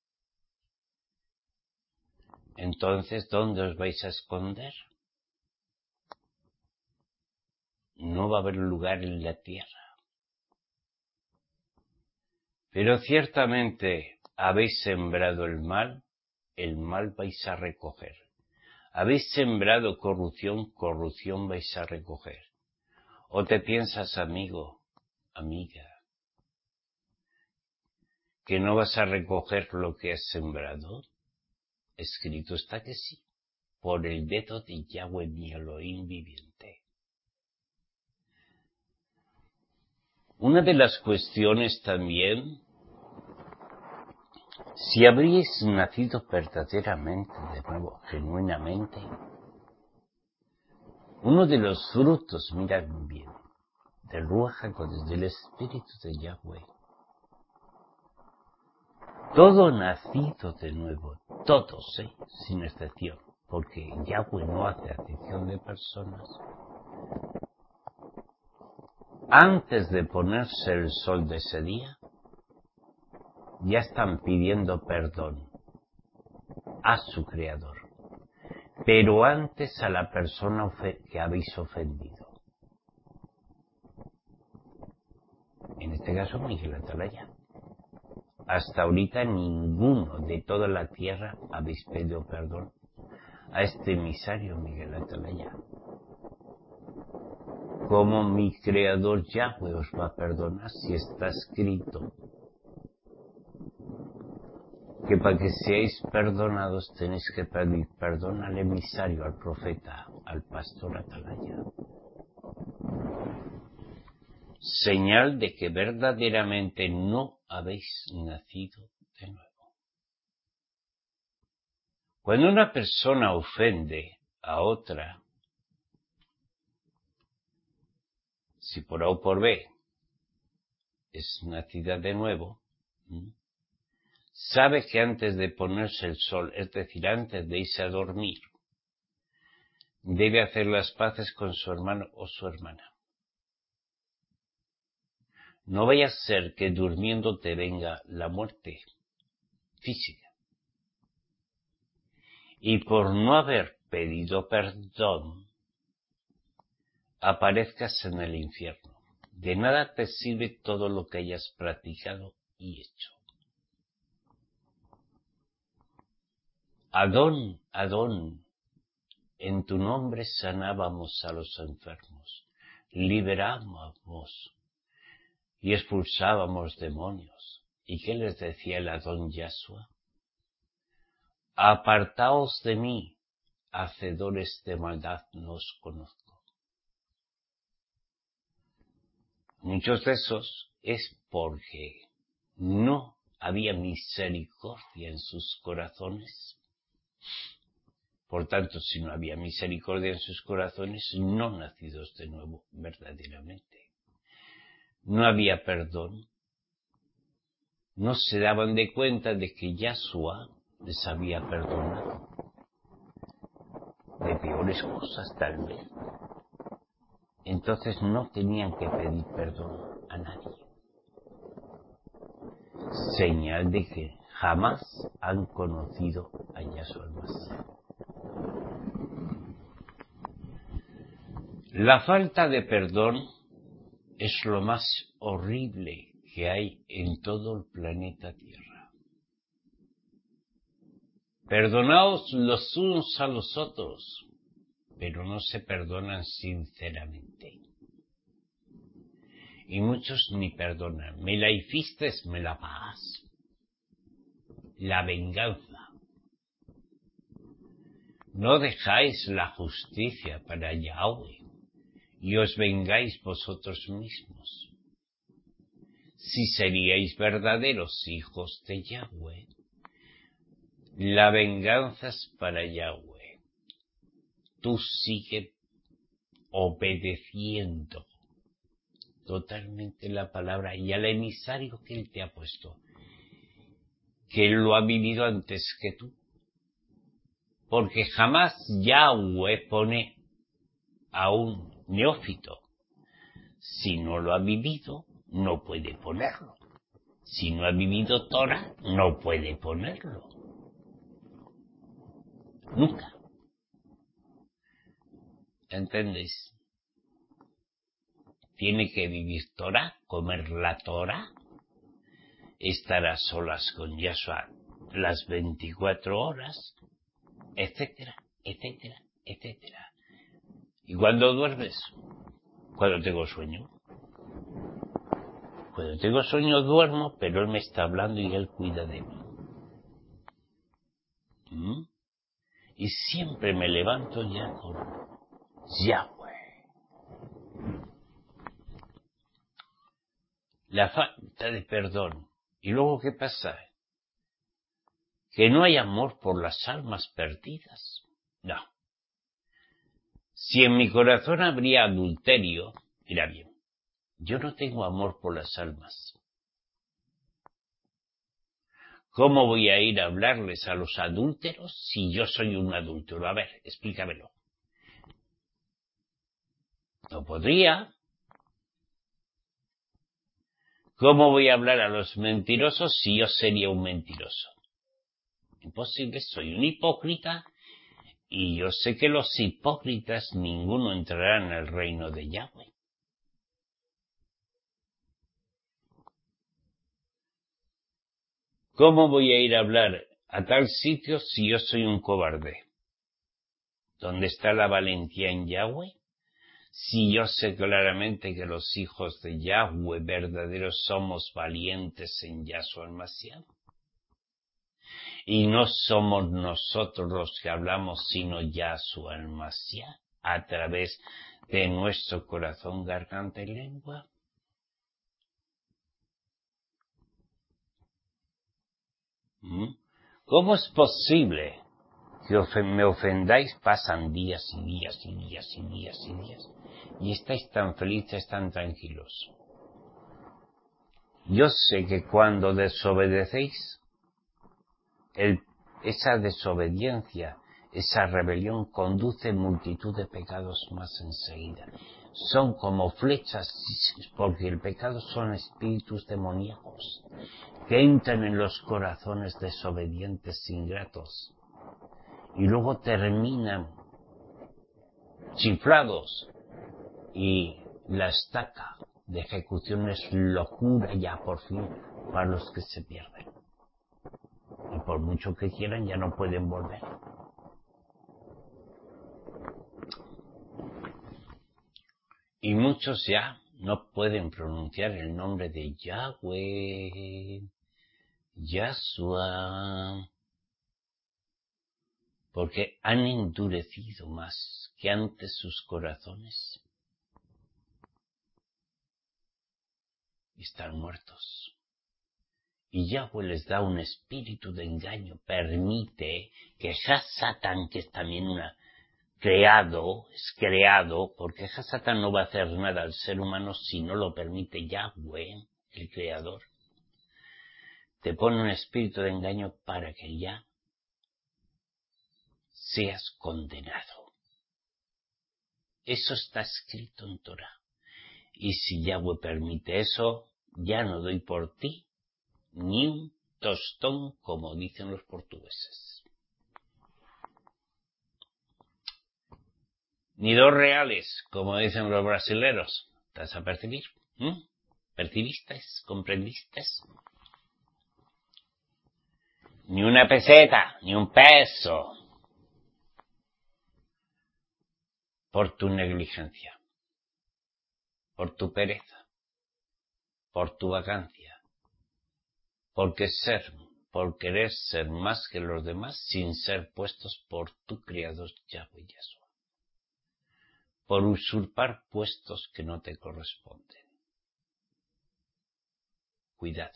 Entonces, ¿dónde os vais a esconder? No va a haber lugar en la tierra. Pero ciertamente habéis sembrado el mal, el mal vais a recoger. Habéis sembrado corrupción, corrupción vais a recoger. ¿O te piensas, amigo, amiga, que no vas a recoger lo que has sembrado? Escrito está que sí, por el dedo de Yahweh mi Elohim viviente. Una de las cuestiones también, si habríais nacido verdaderamente de nuevo, genuinamente, uno de los frutos, mirad bien, del Ruach HaKodesh, del Espíritu de Yahweh, todo nacido de nuevo, todos, ¿eh? Sin excepción, porque Yahweh no hace acepción de personas, antes de ponerse el sol de ese día, ya están pidiendo perdón a su Creador, pero antes a la persona que habéis ofendido. En este caso, Miguel Atalaya. Hasta ahorita ninguno de toda la tierra habéis pedido perdón a este emisario Miguel Atalaya. ¿Cómo mi Creador Yahweh os va a perdonar si está escrito que para que seáis perdonados tenéis que pedir perdón al emisario, al profeta, al pastor Atalaya? Señal de que verdaderamente no habéis nacido de nuevo. Cuando una persona ofende a otra, si por A o por B es nacida de nuevo, sabe que antes de ponerse el sol, es decir, antes de irse a dormir, debe hacer las paces con su hermano o su hermana. No vaya a ser que durmiendo te venga la muerte física. Y por no haber pedido perdón, aparezcas en el infierno. De nada te sirve todo lo que hayas practicado y hecho. Adón, Adón, en tu nombre sanábamos a los enfermos, liberábamos y expulsábamos demonios. ¿Y qué les decía el Adón Yahshua? Apartaos de mí, hacedores de maldad, no os conozco. Muchos de esos es porque no había misericordia en sus corazones. Por tanto, si no había misericordia en sus corazones, no nacidos de nuevo verdaderamente. No había perdón. No se daban de cuenta de que Yahshua les había perdonado de peores cosas tal vez. Entonces no tenían que pedir perdón a nadie. Señal de que jamás han conocido a Yahshua el Mashiach. La falta de perdón es lo más horrible que hay en todo el planeta Tierra. Perdonaos los unos a los otros, pero no se perdonan sinceramente. Y muchos ni perdonan. Me la hiciste, me la pagas. La venganza. No dejáis la justicia para Yahweh y os vengáis vosotros mismos. Si seríais verdaderos hijos de Yahweh, la venganza es para Yahweh. Tú sigue obedeciendo totalmente la palabra y al emisario que Él te ha puesto, que Él lo ha vivido antes que tú. Porque jamás Yahweh pone a un neófito. Si no lo ha vivido, no puede ponerlo. Si no ha vivido Torah, no puede ponerlo. Nunca. ¿Entendéis? Tiene que vivir Torah, comer la Torah, estar a solas con Yahshua las veinticuatro horas, etcétera, etcétera, etcétera. ¿Y cuándo duermes? Cuando tengo sueño. Cuando tengo sueño duermo, pero Él me está hablando y Él cuida de mí. ¿Mm? Y siempre me levanto ya con Yahweh. La falta de perdón. ¿Y luego qué pasa? Que no hay amor por las almas perdidas. No. Si en mi corazón habría adulterio, mira bien, yo no tengo amor por las almas. ¿Cómo voy a ir a hablarles a los adúlteros si yo soy un adúltero? A ver, explícamelo. No podría. ¿Cómo voy a hablar a los mentirosos si yo sería un mentiroso? Imposible, soy un hipócrita y yo sé que los hipócritas ninguno entrará en el reino de Yahweh. ¿Cómo voy a ir a hablar a tal sitio si yo soy un cobarde? ¿Dónde está la valentía en Yahweh? Si yo sé claramente que los hijos de Yahweh verdaderos somos valientes en Yahshua el Mashiach. Y no somos nosotros los que hablamos, sino Yahshua el Mashiach, a través de nuestro corazón, garganta y lengua. ¿Mm? ¿Cómo es posible que me ofendáis? Pasan días y días y días y días y días. Y estáis tan felices, tan tranquilos. Yo sé que cuando desobedecéis, el, esa desobediencia, esa rebelión conduce multitud de pecados más enseguida. Son como flechas, porque el pecado son espíritus demoníacos que entran en los corazones desobedientes, ingratos, y luego terminan chiflados, y la estaca de ejecución es locura ya por fin para los que se pierden. Y por mucho que quieran ya no pueden volver. Y muchos ya no pueden pronunciar el nombre de Yahweh, Yahshua, porque han endurecido más que antes sus corazones. Y están muertos. Y Yahweh les da un espíritu de engaño, permite que Hasatán, que es también una creado, es creado, porque Hasatán no va a hacer nada al ser humano si no lo permite Yahweh, el creador. Te pone un espíritu de engaño para que ya seas condenado. Eso está escrito en Torah. Y si Yahweh permite eso, ya no doy por ti ni un tostón, como dicen los portugueses. Ni dos reales, como dicen los brasileros. ¿Estás a percibir? ¿Mm? ¿Percibisteis? ¿Comprendisteis? Ni una peseta, ni un peso. Por tu negligencia, por tu pereza, por tu vacancia, porque ser, por querer ser más que los demás sin ser puestos por tu Creador Yahweh Yahshua, por usurpar puestos que no te corresponden. Cuidado.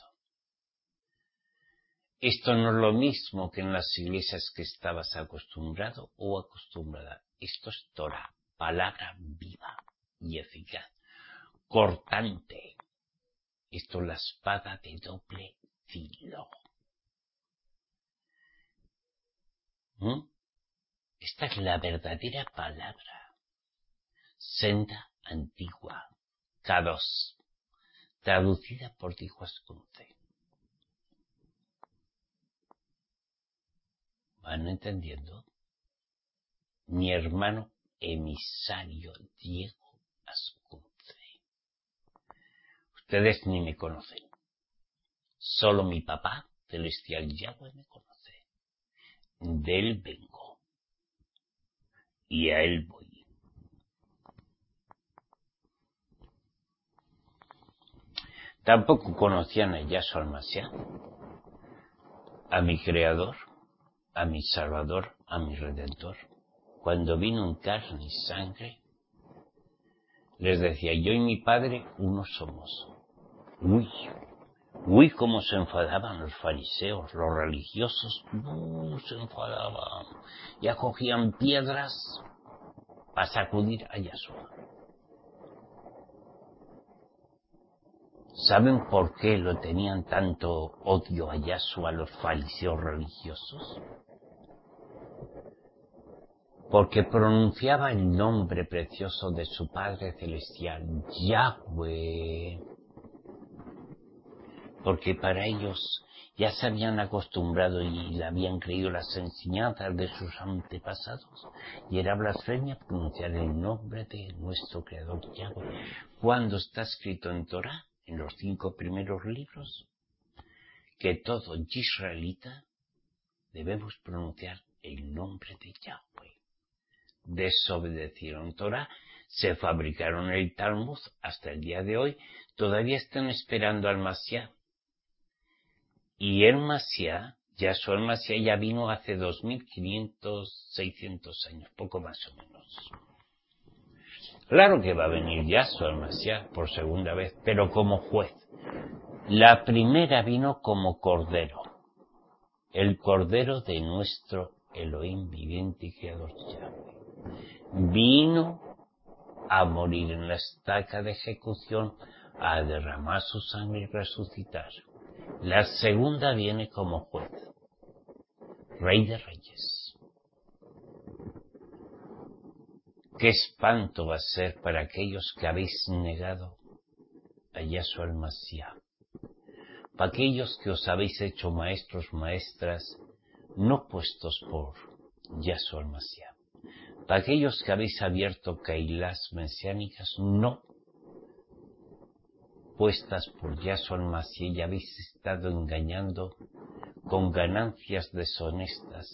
Esto no es lo mismo que en las iglesias que estabas acostumbrado o acostumbrada. Esto es Torah, palabra viva y eficaz, cortante. Esto es la espada de doble filo. ¿Mm? Esta es la verdadera palabra. Senda antigua, Kados, traducida por Dijuas con C. ¿Van entendiendo? Mi hermano emisario Diego Ascunce. Ustedes ni me conocen. Solo mi papá celestial Yahweh me conoce. De él vengo. Y a él voy. Tampoco conocían a Yahshua al-Mashiach, a mi Creador, a mi Salvador, a mi Redentor. Cuando vino en carne y sangre, les decía, yo y mi Padre uno somos. Uy, uy, cómo se enfadaban los fariseos, los religiosos, uh, se enfadaban. Ya cogían piedras para sacudir a Yahshua. ¿Saben por qué lo tenían tanto odio a Yahshua los fariseos religiosos? Porque pronunciaba el nombre precioso de su Padre Celestial, Yahweh. Porque para ellos ya se habían acostumbrado y le habían creído las enseñanzas de sus antepasados. Y era blasfemia pronunciar el nombre de nuestro Creador Yahweh. Cuando está escrito en Torah, en los cinco primeros libros, que todo israelita debemos pronunciar el nombre de Yahweh. Desobedecieron Torah, se fabricaron el Talmud hasta el día de hoy, todavía están esperando al Mashiach. Y el Mashiach, Yahshua el Mashiach, ya vino hace dos mil quinientos, seiscientos años, poco más o menos. Claro que va a venir Yahshua el Mashiach por segunda vez, pero como juez. La primera vino como cordero, el cordero de nuestro Elohim viviente y creador Yahweh. Vino a morir en la estaca de ejecución, a derramar su sangre y resucitar. La segunda viene como juez, Rey de Reyes. Qué espanto va a ser para aquellos que habéis negado a Yahshua el Mashiach, para aquellos que os habéis hecho maestros, maestras, no puestos por Yahshua el Mashiach. Para aquellos que habéis abierto cailás mesiánicas, no puestas por Yahshua el Mashiach, y habéis estado engañando con ganancias deshonestas.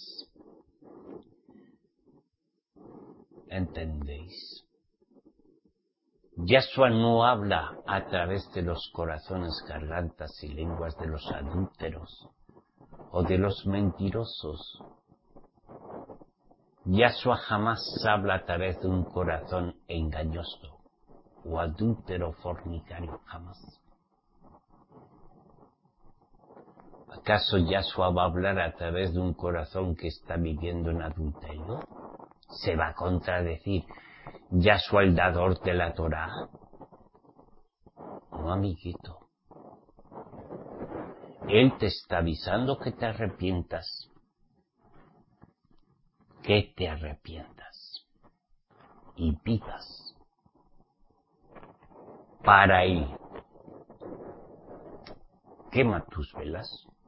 ¿Entendéis? Yahshua no habla a través de los corazones, gargantas y lenguas de los adúlteros o de los mentirosos. Yahshua jamás habla a través de un corazón engañoso o adúltero fornicario, jamás. ¿Acaso Yahshua va a hablar a través de un corazón que está viviendo en adulterio? ¿Se va a contradecir Yahshua el dador de la Torá? No, amiguito. Él te está avisando que te arrepientas. Que te arrepientas. Y vivas para él. Quema tus velas.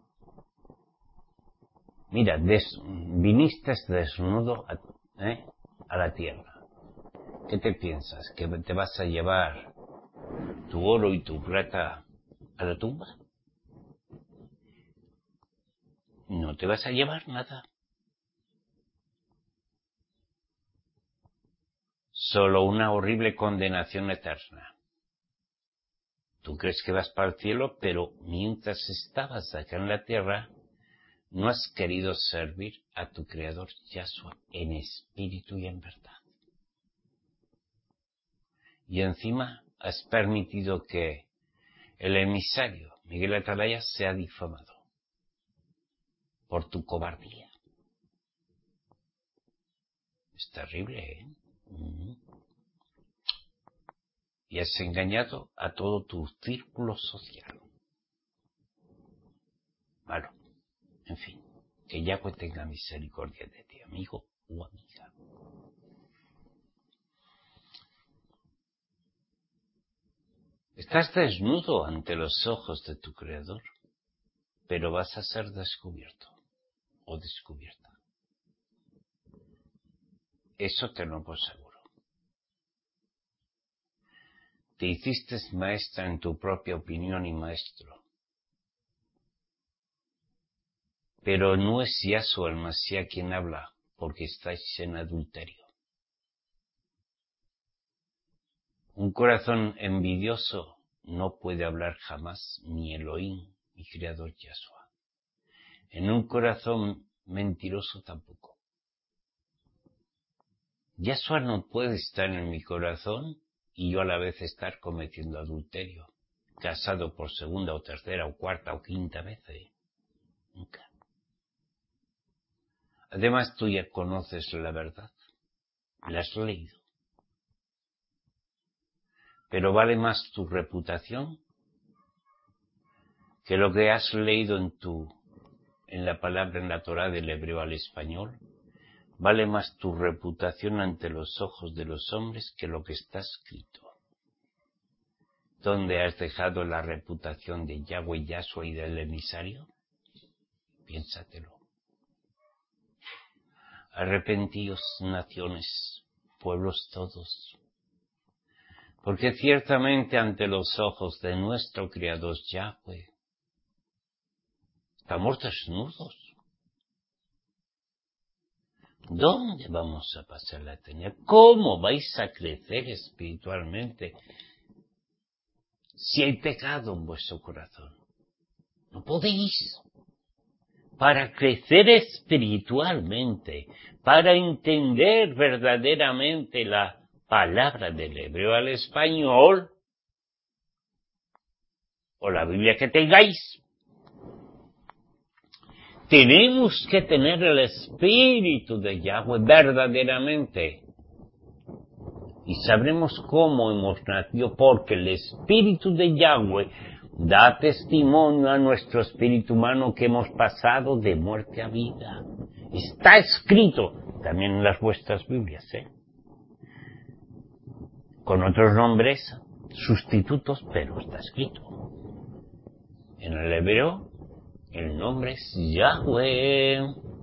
Mira, des, viniste desnudo a, ¿eh? a la tierra. ¿Qué te piensas? ¿Que te vas a llevar tu oro y tu plata a la tumba? No te vas a llevar nada. Solo una horrible condenación eterna. Tú crees que vas para el cielo, pero mientras estabas acá en la tierra, no has querido servir a tu Creador Yahshua en espíritu y en verdad. Y encima has permitido que el emisario Miguel Atalaya sea difamado por tu cobardía. Es terrible, ¿eh? Uh-huh. Y has engañado a todo tu círculo social. Bueno, en fin, que Yahweh tenga misericordia de ti, amigo o amiga. Estás desnudo ante los ojos de tu Creador, pero vas a ser descubierto o descubierta. Eso te lo aseguro. Te hiciste maestra en tu propia opinión y maestro. Pero no es Yahshua el Mashiach quien habla, porque estáis en adulterio. Un corazón envidioso no puede hablar jamás ni Elohim, mi Creador Yahshua. En un corazón mentiroso tampoco. Yahshua no puede estar en mi corazón y yo a la vez estar cometiendo adulterio, casado por segunda o tercera o cuarta o quinta vez. ¿eh? Nunca. Además tú ya conoces la verdad, la has leído. Pero vale más tu reputación que lo que has leído en tu, en la palabra en la Torá del hebreo al español. Vale más tu reputación ante los ojos de los hombres que lo que está escrito. ¿Dónde has dejado la reputación de Yahweh, Yahshua y del emisario? Piénsatelo. Arrepentíos, naciones, pueblos todos. Porque ciertamente ante los ojos de nuestro Creador Yahweh estamos desnudos. ¿Dónde vamos a pasar la eternidad? ¿Cómo vais a crecer espiritualmente si hay pecado en vuestro corazón? No podéis. Para crecer espiritualmente, para entender verdaderamente la palabra del hebreo al español, o la Biblia que tengáis, tenemos que tener el Espíritu de Yahweh verdaderamente. Y sabremos cómo hemos nacido, porque el Espíritu de Yahweh da testimonio a nuestro espíritu humano que hemos pasado de muerte a vida. Está escrito también en las vuestras Biblias, ¿eh? Con otros nombres, sustitutos, pero está escrito. En el hebreo, el nombre es Yahweh.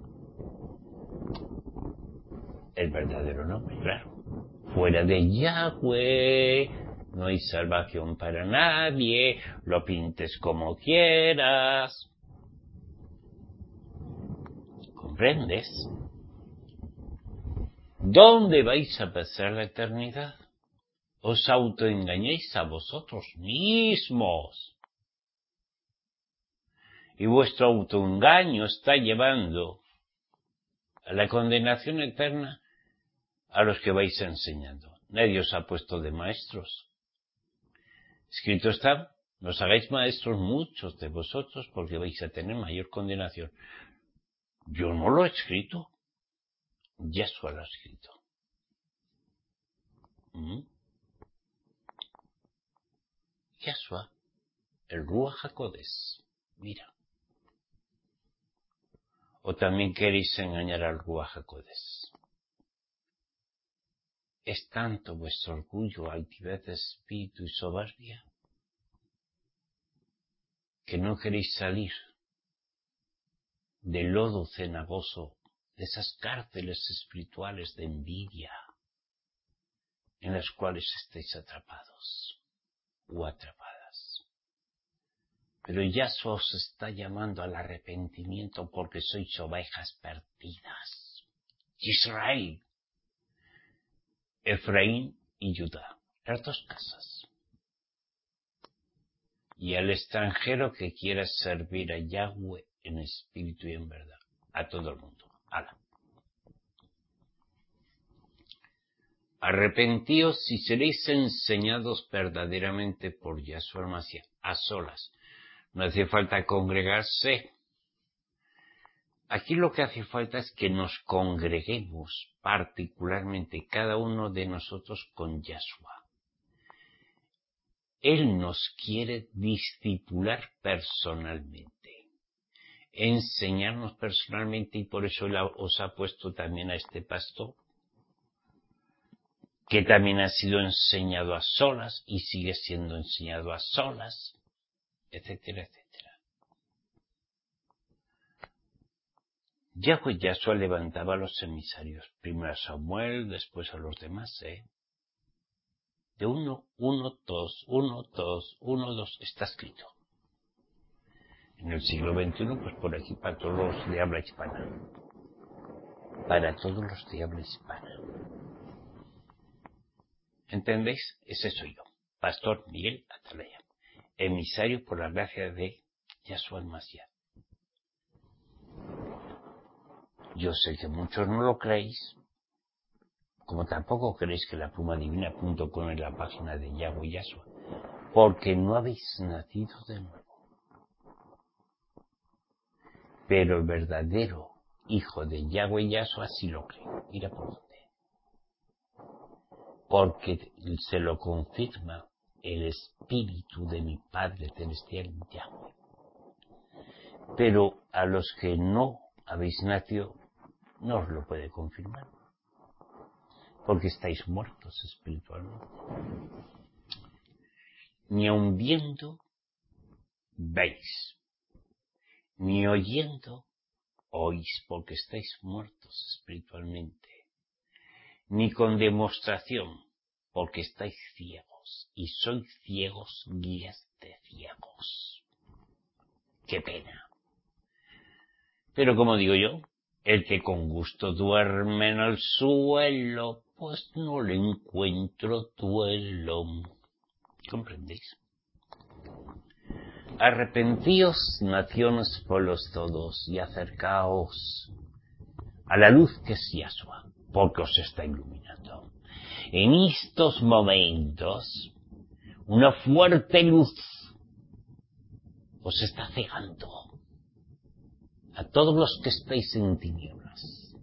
El verdadero nombre, claro. Fuera de Yahweh no hay salvación para nadie, lo pintes como quieras. ¿Comprendes? ¿Dónde vais a pasar la eternidad? Os autoengañéis a vosotros mismos. Y vuestro autoengaño está llevando a la condenación eterna a los que vais enseñando. Nadie os ha puesto de maestros. Escrito está, no os hagáis maestros muchos de vosotros porque vais a tener mayor condenación. Yo no lo he escrito. Yahshua lo ha escrito. ¿Mm? Yahshua, el Ruach HaKodesh. Mira. ¿O también queréis engañar al Ruach HaKodesh? ¿Es tanto vuestro orgullo, altivez de espíritu y soberbia que no queréis salir del lodo cenagoso, de esas cárceles espirituales de envidia en las cuales estáis atrapados o atrapadas? Pero Yahshua os está llamando al arrepentimiento porque sois ovejas perdidas. Israel, Efraín y Judá, las dos casas. Y al extranjero que quiera servir a Yahweh en espíritu y en verdad, a todo el mundo. ¡Hala! Arrepentíos y seréis enseñados verdaderamente por Yahshua Mashiach, a solas. No hace falta congregarse. Aquí lo que hace falta es que nos congreguemos particularmente cada uno de nosotros con Yahshua. Él nos quiere discipular personalmente, enseñarnos personalmente, y por eso Él os ha puesto también a este pastor, que también ha sido enseñado a solas y sigue siendo enseñado a solas, etcétera, etcétera. Yahweh Yahshua levantaba a los emisarios, primero a Samuel, después a los demás, ¿eh? De uno, uno, dos, uno, dos, uno, dos, está escrito. En el siglo veintiuno, pues por aquí, para todos los de habla hispana. Para todos los de habla hispana. ¿Entendéis? Ese soy yo, Pastor Miguel Atalaya, emisario por la gracia de Yahshua el Mashiach. Yo sé que muchos no lo creéis, como tampoco creéis que la pluma divina punto com es la página de Yahweh Yahshua, porque no habéis nacido de nuevo. Pero el verdadero hijo de Yahweh Yahshua sí lo cree. Mira por dónde. Porque se lo confirma el espíritu de mi Padre Celestial Yahweh. Pero a los que no habéis nacido, no os lo puede confirmar. Porque estáis muertos espiritualmente. Ni aun viendo, veis. Ni oyendo, oís, porque estáis muertos espiritualmente. Ni con demostración, porque estáis ciegos, y sois ciegos guías de ciegos. ¡Qué pena! Pero como digo yo, el que con gusto duerme en el suelo, pues no le encuentro duelo. ¿Comprendéis? Arrepentíos, naciones, pueblos todos, y acercaos a la luz que es Yahshua, porque os está iluminando. En estos momentos, una fuerte luz os está cegando a todos los que estáis en tinieblas,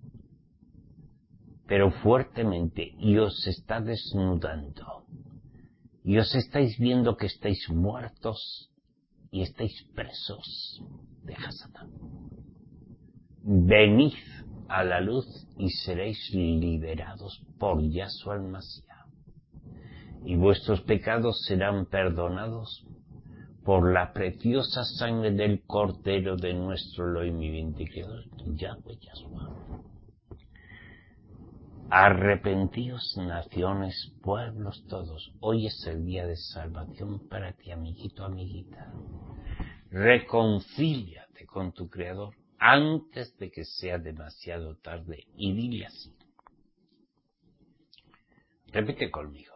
pero fuertemente, y os está desnudando, y os estáis viendo que estáis muertos y estáis presos de Hasatán. Venid a la luz y seréis liberados por Yahshua el Mashiach, y vuestros pecados serán perdonados por la preciosa sangre del Cordero de nuestro Elohim y Vindicador, Yahweh Yahshua. Arrepentíos, naciones, pueblos todos. Hoy es el día de salvación para ti, amiguito, amiguita. Reconcíliate con tu Creador antes de que sea demasiado tarde, y dile así. Repite conmigo.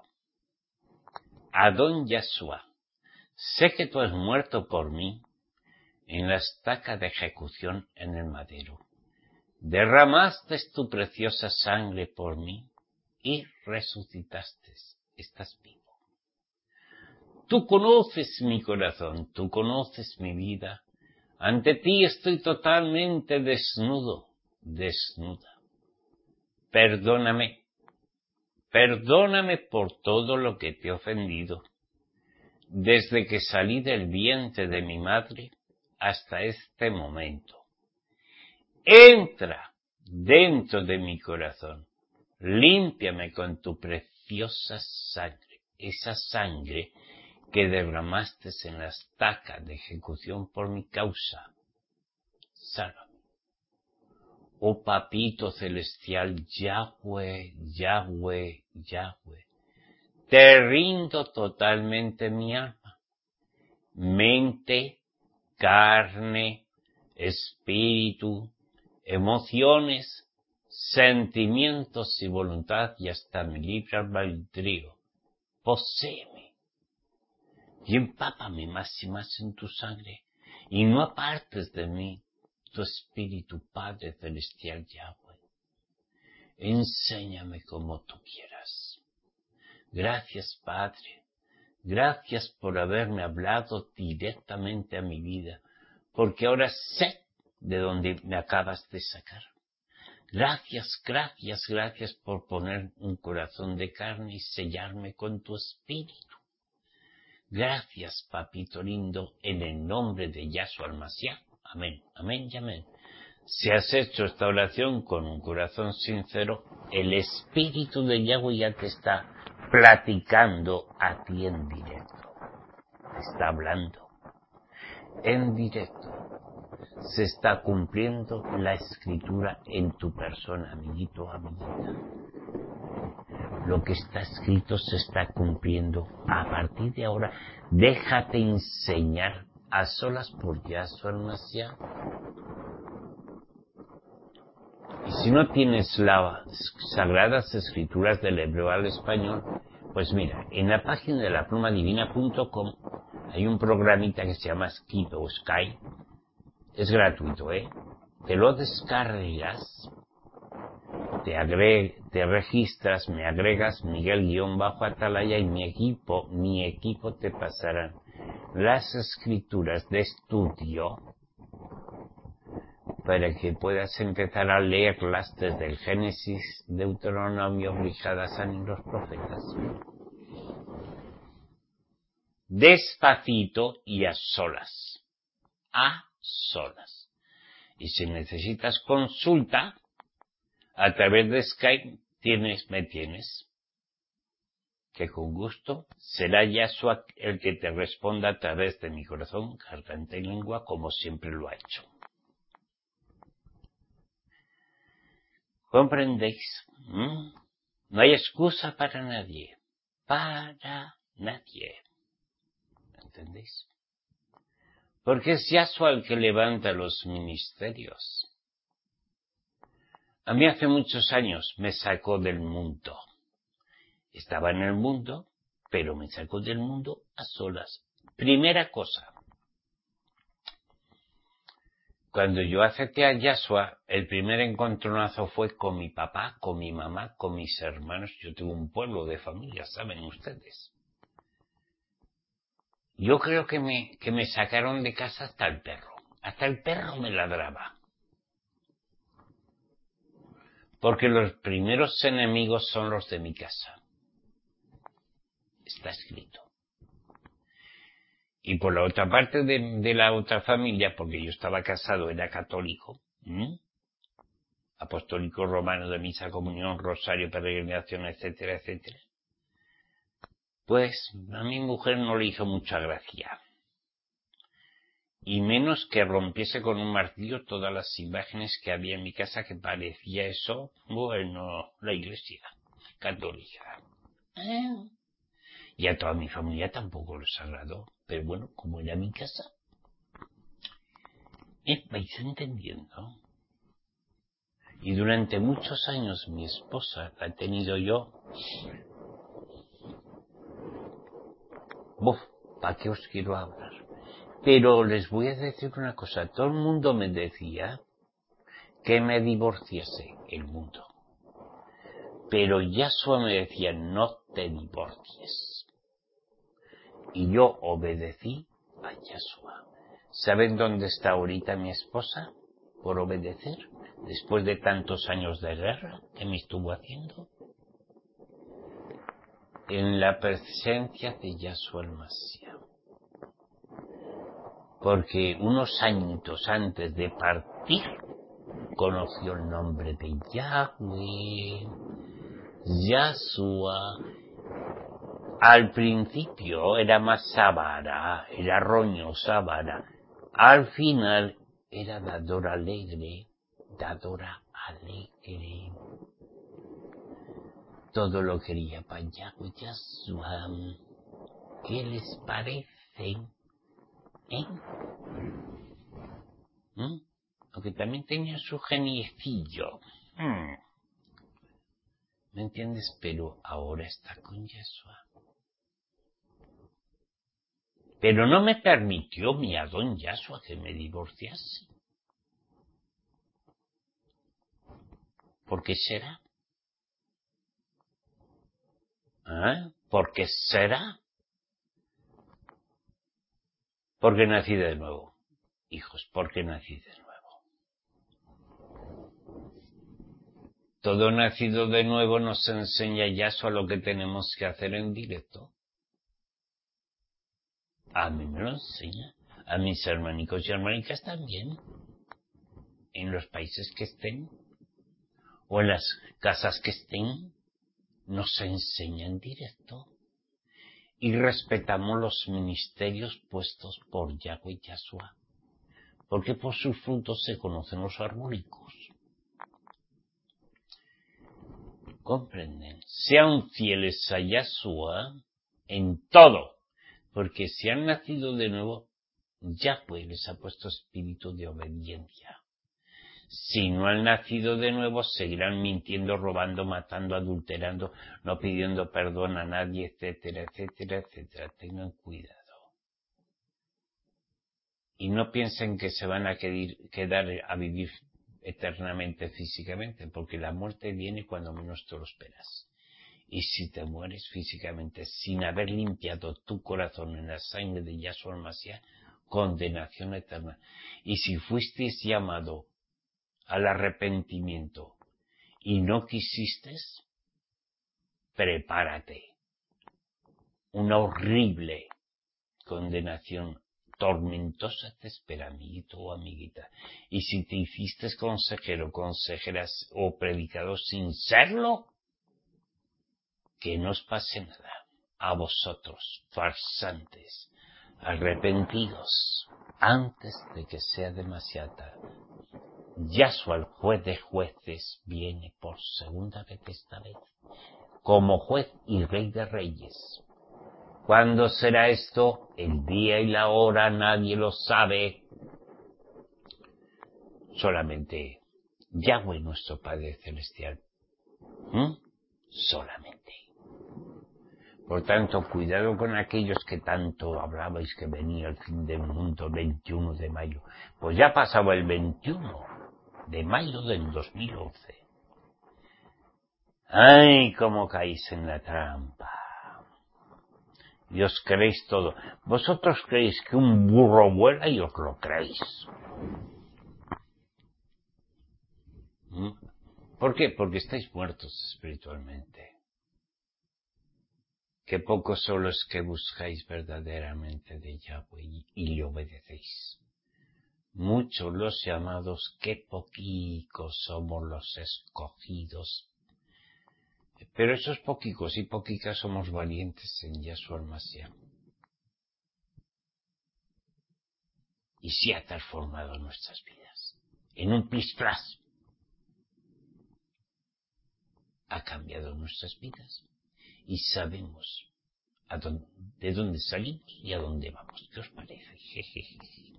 Adón Yahshua, sé que tú has muerto por mí en la estaca de ejecución en el madero. Derramaste tu preciosa sangre por mí y resucitaste. Estás vivo. Tú conoces mi corazón, tú conoces mi vida. Ante ti estoy totalmente desnudo, desnuda. Perdóname, perdóname por todo lo que te he ofendido. Desde que salí del vientre de mi madre hasta este momento. Entra dentro de mi corazón, límpiame con tu preciosa sangre, esa sangre que derramaste en la estaca de ejecución por mi causa. Sálvame. Oh Papito Celestial, Yahweh, Yahweh, Yahweh, te rindo totalmente mi alma, mente, carne, espíritu, emociones, sentimientos y voluntad, y hasta mi libre albedrío. Poséeme y empápame más y más en tu sangre, y no apartes de mí tu espíritu, Padre Celestial Yahweh. Enséñame como tú quieras. Gracias, Padre. Gracias por haberme hablado directamente a mi vida, porque ahora sé de dónde me acabas de sacar. Gracias, gracias, gracias por poner un corazón de carne y sellarme con tu espíritu. Gracias, papito lindo, en el nombre de Yahshua el Mashiach. Amén, amén y amén. Si has hecho esta oración con un corazón sincero, el espíritu de Yahweh ya te está platicando a ti en directo. Te está hablando en directo. Se está cumpliendo la escritura en tu persona, amiguito, amiguita. Lo que está escrito se está cumpliendo. A partir de ahora, déjate enseñar a solas por Yahshua Mashiach. Y si no tienes las Sagradas Escrituras del hebreo al español, pues mira, en la página de la pluma divina punto com hay un programita que se llama Skype o Skype. Es gratuito, ¿eh? Te lo descargas, te, agre te registras, me agregas Miguel-Atalaya y mi equipo, mi equipo te pasará las escrituras de estudio para que puedas empezar a leerlas desde el Génesis, Deuteronomio, Brihadas y los profetas. Despacito y a solas. A solas. Y si necesitas consulta, a través de Skype, tienes, me tienes. Que con gusto será Yahshua el que te responda a través de mi corazón, garganta y lengua, como siempre lo ha hecho. ¿Comprendéis? ¿Mm? No hay excusa para nadie. Para nadie. ¿Entendéis? Porque es Yahshua el que levanta los ministerios. A mí hace muchos años me sacó del mundo. Estaba en el mundo, pero me sacó del mundo a solas. Primera cosa. Cuando yo acepté a Yahshua, el primer encontronazo fue con mi papá, con mi mamá, con mis hermanos. Yo tengo un pueblo de familia, ¿saben ustedes? Yo creo que me, que me sacaron de casa hasta el perro. Hasta el perro me ladraba. Porque los primeros enemigos son los de mi casa. Está escrito. Y por la otra parte de, de la otra familia, porque yo estaba casado, era católico, ¿m? Apostólico romano de misa, comunión, rosario, peregrinación, etcétera, etcétera. Pues a mi mujer no le hizo mucha gracia. Y menos que rompiese con un martillo todas las imágenes que había en mi casa, que parecía eso, bueno, la iglesia católica. ¿Eh? Y a toda mi familia tampoco les agradó. Pero bueno, como era mi casa, ¿eh? ¿Vais entendiendo? Y durante muchos años mi esposa la he tenido yo. Buf, ¿para qué os quiero hablar? Pero les voy a decir una cosa. Todo el mundo me decía que me divorciase, el mundo. Pero Yahshua me decía, no te divorcies. Y yo obedecí a Yahshua. ¿Saben dónde está ahorita mi esposa? Por obedecer, después de tantos años de guerra que me estuvo haciendo. En la presencia de Yahshua el Mashiach. Porque unos añitos antes de partir, conoció el nombre de Yahweh, Yahshua. Al principio era más Sábara, era roño Sábara. Al final era dadora alegre, dadora alegre. Todo lo quería para Yahweh, Yahshua. ¿Qué les parece? ¿Eh? ¿Mm? Aunque también tenía su geniecillo. ¿Mm? ¿Me entiendes? Pero ahora está con Yahshua. Pero no me permitió mi Adón Yahshua que me divorciase. ¿Por qué será? ¿Eh? ¿Por qué será? Porque nací de nuevo. Hijos, porque nací de nuevo. Todo nacido de nuevo nos enseña Yahshua lo que tenemos que hacer en directo. A mí me lo enseña. A mis hermanicos y hermanicas también. En los países que estén. O en las casas que estén. Nos enseña en directo. Y respetamos los ministerios puestos por Yahweh y Yahshua. Porque por sus frutos se conocen los arbólicos. ¿Comprenden? Sean fieles a Yahshua en todo. Porque si han nacido de nuevo, Yahweh les ha puesto espíritu de obediencia. Si no han nacido de nuevo, seguirán mintiendo, robando, matando, adulterando, no pidiendo perdón a nadie, etcétera, etcétera, etcétera. Tengan cuidado. Y no piensen que se van a quedar a vivir eternamente físicamente, porque la muerte viene cuando menos te lo esperas. Y si te mueres físicamente sin haber limpiado tu corazón en la sangre de Yahshua Mashiach, condenación eterna. Y si fuisteis llamado al arrepentimiento y no quisiste, prepárate. Una horrible condenación tormentosa te espera, amiguito o amiguita. Y si te hiciste consejero, consejeras o predicador sin serlo, que no os pase nada. A vosotros, farsantes, arrepentidos, antes de que sea demasiado tarde. Yahshua, el juez de jueces, viene por segunda vez esta vez, como juez y rey de reyes. ¿Cuándo será esto? El día y la hora nadie lo sabe. Solamente Yahweh, nuestro Padre Celestial. ¿Mm? Solamente. Por tanto, cuidado con aquellos que tanto hablabais que venía el fin del mundo el veintiuno de mayo. Pues ya pasaba el veintiuno de mayo del dos mil once. ¡Ay, cómo caís en la trampa! Y os creéis todo. Vosotros creéis que un burro vuela y os lo creéis. ¿Mm? ¿Por qué? Porque estáis muertos espiritualmente. Que pocos son los que buscáis verdaderamente de Yahweh y le obedecéis. Muchos los llamados, que poquicos somos los escogidos. Pero esos poquicos y poquicas somos valientes en Yahshua Mashiach. Y sí ha transformado nuestras vidas. En un plis-plas. Ha cambiado nuestras vidas. Y sabemos a dónde, de dónde salimos y a dónde vamos. ¿Qué os parece? Jejeje.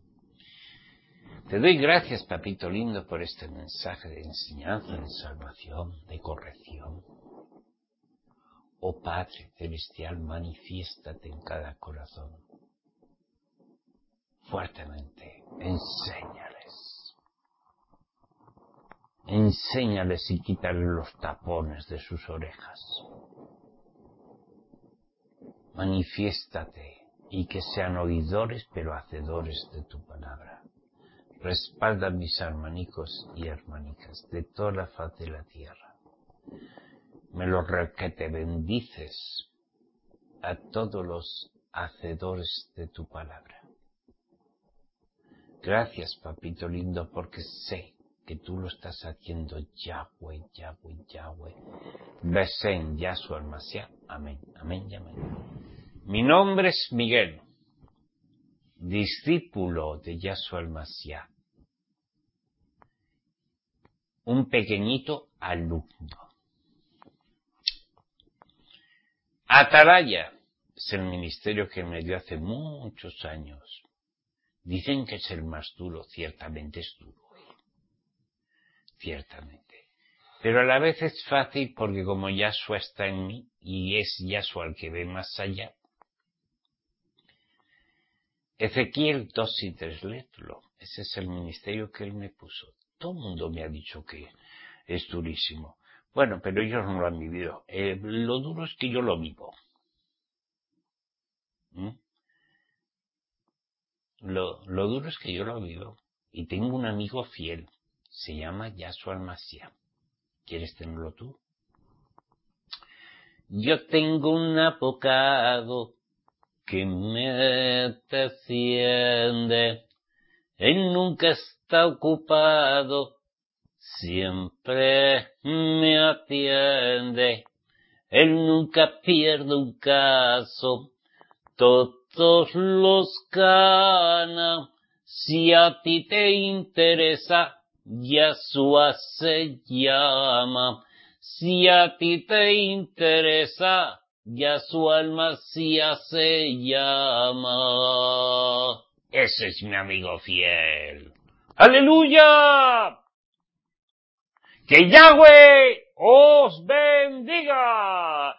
Te doy gracias, papito lindo, por este mensaje de enseñanza, de salvación, de corrección. Oh Padre Celestial, manifiéstate en cada corazón. Fuertemente, enséñales. Enséñales y quítales los tapones de sus orejas. Manifiéstate y que sean oidores pero hacedores de tu palabra. Respalda a mis hermanicos y hermanicas de toda la faz de la tierra. Me lo que te bendices a todos los hacedores de tu palabra. Gracias, papito lindo, porque sé que tú lo estás haciendo, Yahweh, Yahweh, Yahweh. Besen, Yahshua Mashiach. Amén, amén y amén. Mi nombre es Miguel, discípulo de Yahshua Mashiach. Un pequeñito alumno. Atalaya es el ministerio que me dio hace muchos años. Dicen que es el más duro, ciertamente es duro, ¿eh? Ciertamente. Pero a la vez es fácil porque como Yahshua está en mí y es Yahshua el que ve más allá. Ezequiel dos y tres, léetlo. Ese es el ministerio que él me puso. Todo el mundo me ha dicho que es durísimo. Bueno, pero ellos no lo han vivido. Eh, lo duro es que yo lo vivo. ¿Mm? Lo, lo duro es que yo lo vivo. Y tengo un amigo fiel. Se llama Yahshua Mashiach. ¿Quieres tenerlo tú? Yo tengo un abogado que me defiende. Él nunca está ocupado. Siempre me atiende. Él nunca pierde un caso. Todos los gana. Si a ti te interesa, Yahshua se llama. Si a ti te interesa, Yahshua el Mashiach se llama. Ese es mi amigo fiel. ¡Aleluya! ¡Que Yahweh os bendiga!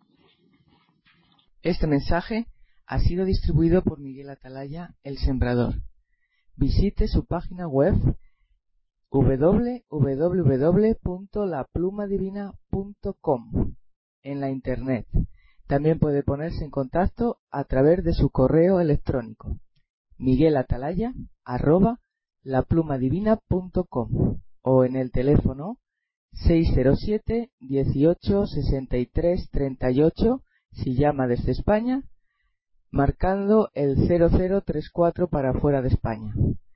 Este mensaje ha sido distribuido por Miguel Atalaya, el Sembrador. Visite su página web doble u doble u doble u punto la pluma divina punto com en la internet. También puede ponerse en contacto a través de su correo electrónico miguelatalaya arroba laplumadivina punto com o en el teléfono seis cero siete dieciocho sesenta y tres treinta y ocho si llama desde España, marcando el cero cero tres cuatro para fuera de España.